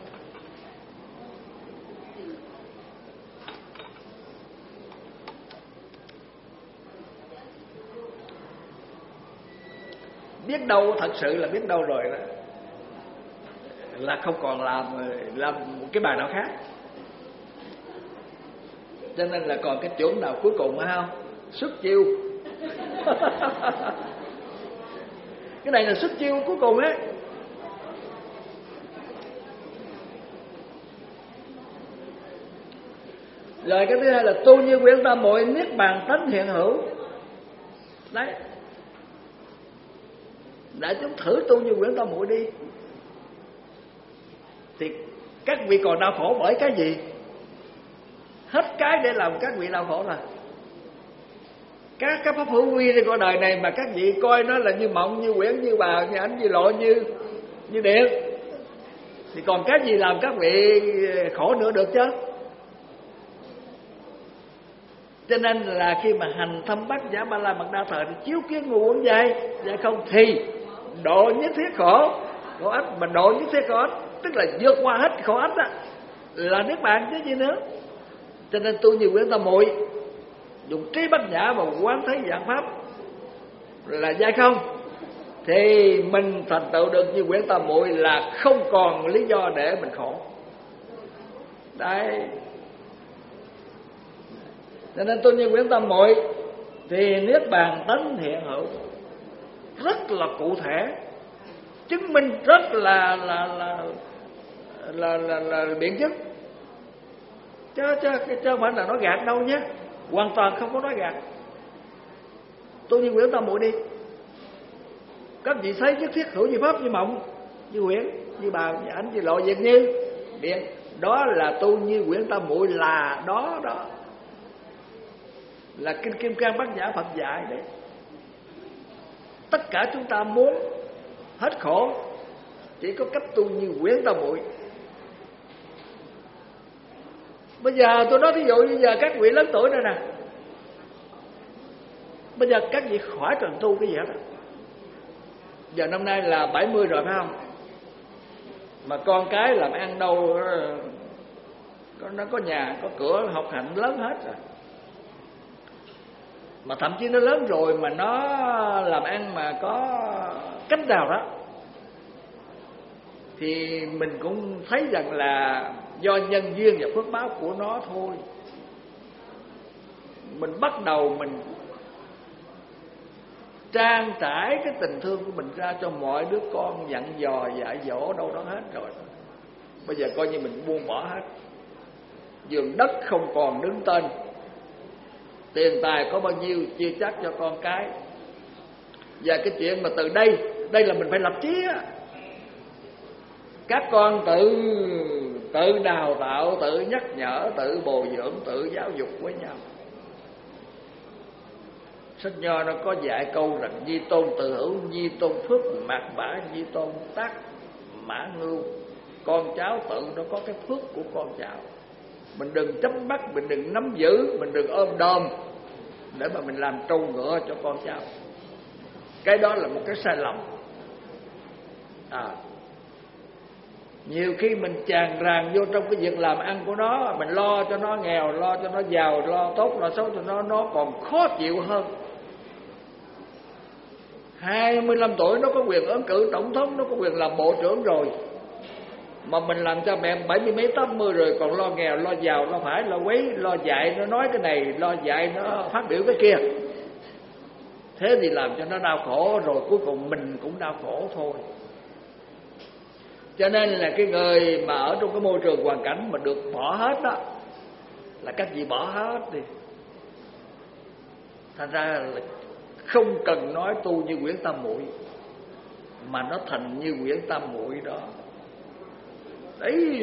Biết đâu thật sự là biết đâu rồi đó, là không còn làm một cái bài nào khác. Cho nên là còn cái chuẩn nào cuối cùng phải không? Xuất chiêu. Cái này là xuất chiêu cuối cùng ấy. Rồi cái thứ hai là tu như Nguyễn Tam Muội, niết bàn tánh hiện hữu. Đấy, đã chúng thử tu như Nguyễn Tam Muội đi, thì các vị còn đau khổ bởi cái gì? Hết cái để làm các vị đau khổ rồi. Các pháp hữu vi trên cõi đời này mà các vị coi nó là như mộng, như quyển, như bào, như ảnh, như lộ, như điện, thì còn cái gì làm các vị khổ nữa được chứ? Cho nên là khi mà hành thâm bát nhã ba la mật đa thời thì chiếu kiến ngu uẩn dai không, thì độ nhất thiết khổ ách. Mà độ nhất thiết khổ ách tức là vượt qua hết khổ ách á, là niết bàn chứ gì nữa. Cho nên tu như Nguyễn Tam Muội dùng trí bát nhã và quán thấy dạng pháp là dai không, thì mình thành tựu được như Nguyễn Tam Muội là không còn lý do để mình khổ. Đấy. Cho nên tu như Nguyễn Tam Muội thì niết bàn tánh hiện hữu, rất là cụ thể, chứng minh rất là biện chứng, chứ không phải là nói gạt đâu nhé, hoàn toàn không có nói gạt. Tu như Nguyễn Tam Muội đi, các vị thấy nhất thiết hữu như pháp, như mộng, như quyển, như bào, như ảnh, như lộ, việc như điện, đó là tu như Nguyễn Tam Muội, là đó là kinh Kim Cang Bát Nhã Phật dạy đấy. Tất cả chúng ta muốn hết khổ chỉ có cách tu như Nguyễn Tam Muội. Bây giờ tôi nói ví dụ bây giờ các vị lớn tuổi đây nè, bây giờ các vị khỏi cần tu cái gì hết. Giờ năm nay là 70 rồi phải không? Mà con cái làm ăn đâu, nó có nhà, có cửa, học hành lớn hết rồi. Mà thậm chí nó lớn rồi mà nó làm ăn mà có cách nào đó, thì mình cũng thấy rằng là do nhân duyên và phước báo của nó thôi. Mình bắt đầu mình trang trải cái tình thương của mình ra cho mọi đứa con, dặn dò dạy dỗ đâu đó hết rồi. Bây giờ coi như mình buông bỏ hết. Vườn đất không còn đứng tên, tiền tài có bao nhiêu chia chắc cho con cái. Và cái chuyện mà từ đây là mình phải lập chí á. Các con tự đào tạo, tự nhắc nhở, tự bồi dưỡng, tự giáo dục với nhau. Sách Nho nó có dạy câu rằng: nhi tôn tự hữu, nhi tôn phước mạt bả, nhi tôn tác mã ngưu. Con cháu tự nó có cái phước của con cháu. Mình đừng chấp bắt, mình đừng nắm giữ, mình đừng ôm đom để mà mình làm trâu ngựa cho con cháu. Cái đó là một cái sai lầm. Nhiều khi mình tràn tràn vô trong cái việc làm ăn của nó, mình lo cho nó nghèo, lo cho nó giàu, lo tốt, lo xấu cho nó còn khó chịu hơn. 25 tuổi nó có quyền ứng cử tổng thống, nó có quyền làm bộ trưởng rồi, mà mình làm cho mẹ 70 mấy 80 rồi còn lo nghèo, lo giàu, lo phải, lo quấy, lo dạy nó nói cái này, lo dạy nó phát biểu cái kia. Thế thì làm cho nó đau khổ, rồi cuối cùng mình cũng đau khổ thôi. Cho nên là cái người mà ở trong cái môi trường hoàn cảnh mà được bỏ hết đó, là các vị bỏ hết đi. Thành ra là không cần nói tu như Nguyễn Tam Muội, mà nó thành như Nguyễn Tam Muội đó. Đấy,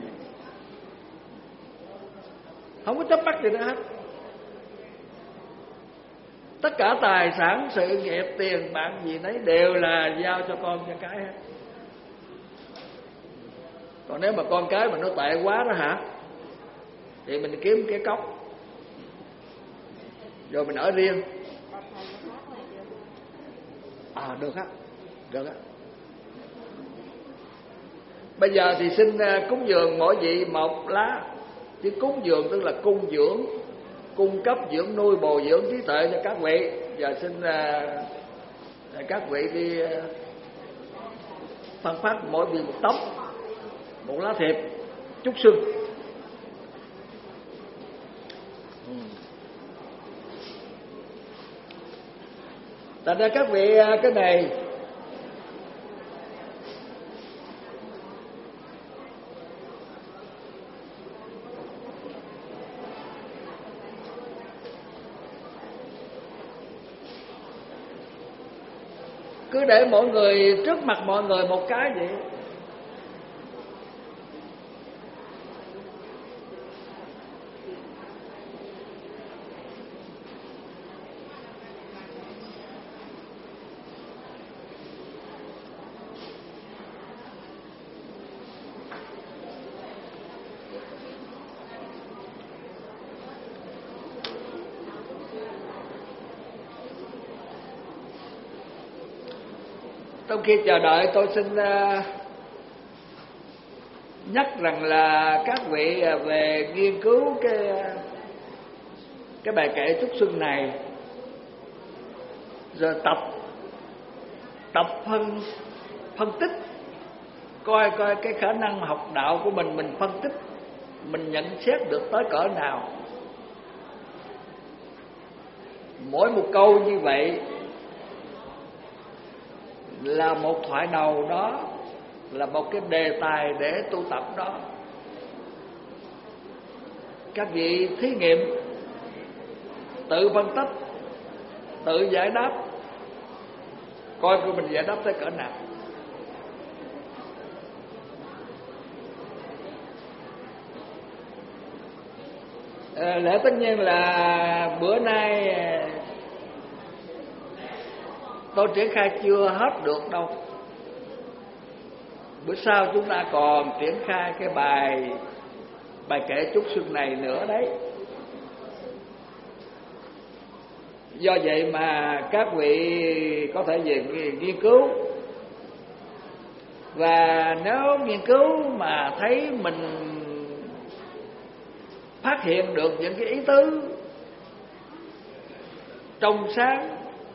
không có chấp bắt gì nữa hết. Tất cả tài sản, sự nghiệp, tiền bạc gì đấy đều là giao cho con cho cái hết. Còn nếu mà con cái mà nó tệ quá đó hả, thì mình kiếm cái cốc rồi mình ở riêng. Được á, được á. Bây giờ thì xin cúng dường mỗi vị một lá. Chứ cúng dường tức là cung dưỡng, cung cấp dưỡng nuôi bồi dưỡng trí tuệ cho các vị. Giờ xin các vị đi phân phát mỗi vị một tóc, một lá thiệp chúc xuân. Thành ra các vị cái này cứ để mọi người trước mặt mọi người một cái vậy. Trong khi chờ đợi, tôi xin nhắc rằng là các vị về nghiên cứu cái bài kệ chúc xuân này, rồi tập phân tích, coi cái khả năng học đạo của mình phân tích, mình nhận xét được tới cỡ nào. Mỗi một câu như vậy là một thoại đầu đó, là một cái đề tài để tu tập đó. Các vị thí nghiệm, tự phân tích, tự giải đáp, coi của mình giải đáp tới cỡ nào. Lẽ tất nhiên là bữa nay tôi triển khai chưa hết được đâu. Bữa sau chúng ta còn triển khai cái bài kệ chúc xuân này nữa đấy. Do vậy mà các vị có thể về nghiên cứu, và nếu nghiên cứu mà thấy mình phát hiện được những cái ý tứ trong sáng,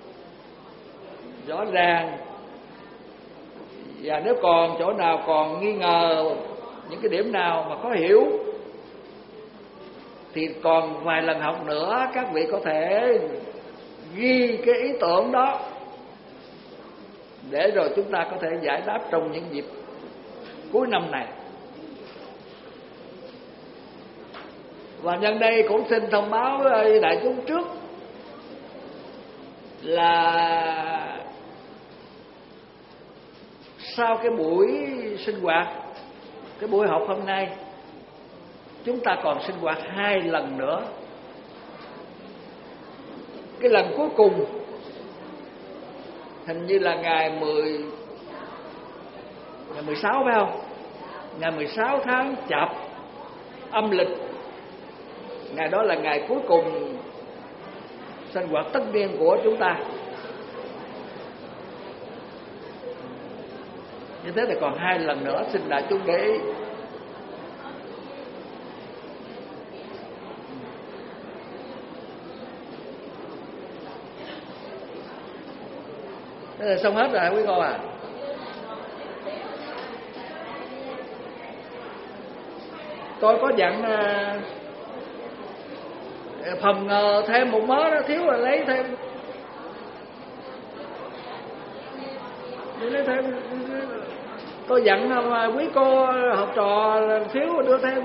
rõ ràng, và nếu còn chỗ nào còn nghi ngờ, những cái điểm nào mà khó hiểu, thì còn vài lần học nữa các vị có thể ghi cái ý tưởng đó, để rồi chúng ta có thể giải đáp trong những dịp cuối năm này. Và nhân đây cũng xin thông báo với đại chúng trước là sau cái buổi sinh hoạt, cái buổi học hôm nay, chúng ta còn sinh hoạt 2 lần nữa. Cái lần cuối cùng hình như là ngày 16 phải không? Ngày 16 tháng Chạp âm lịch. Ngày đó là ngày cuối cùng sinh hoạt tất niên của chúng ta. Như thế thì còn 2 lần nữa, xin đại chúng để ý. Thế là xong hết rồi quý cô à. Tôi có dặn phòng ngờ thêm một mớ đó, thiếu là lấy thêm. Lấy thêm. Tôi dặn quý cô học trò thiếu đưa thêm.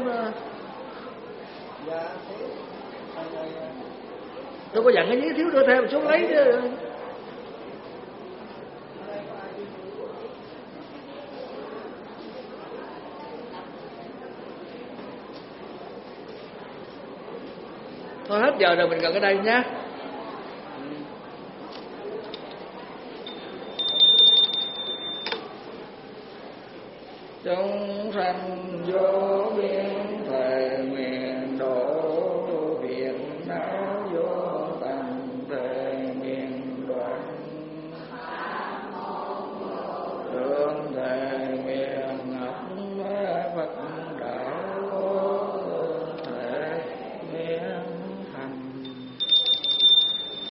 Tôi có dặn cái gì thiếu đưa thêm xuống lấy chứ. Thôi hết giờ rồi, mình gần ở đây nhé. Chúng sanh vô biên thời nguyện độ, phiền não vô tận thời nguyện đoạn, đường thời nguyện ngọc Phật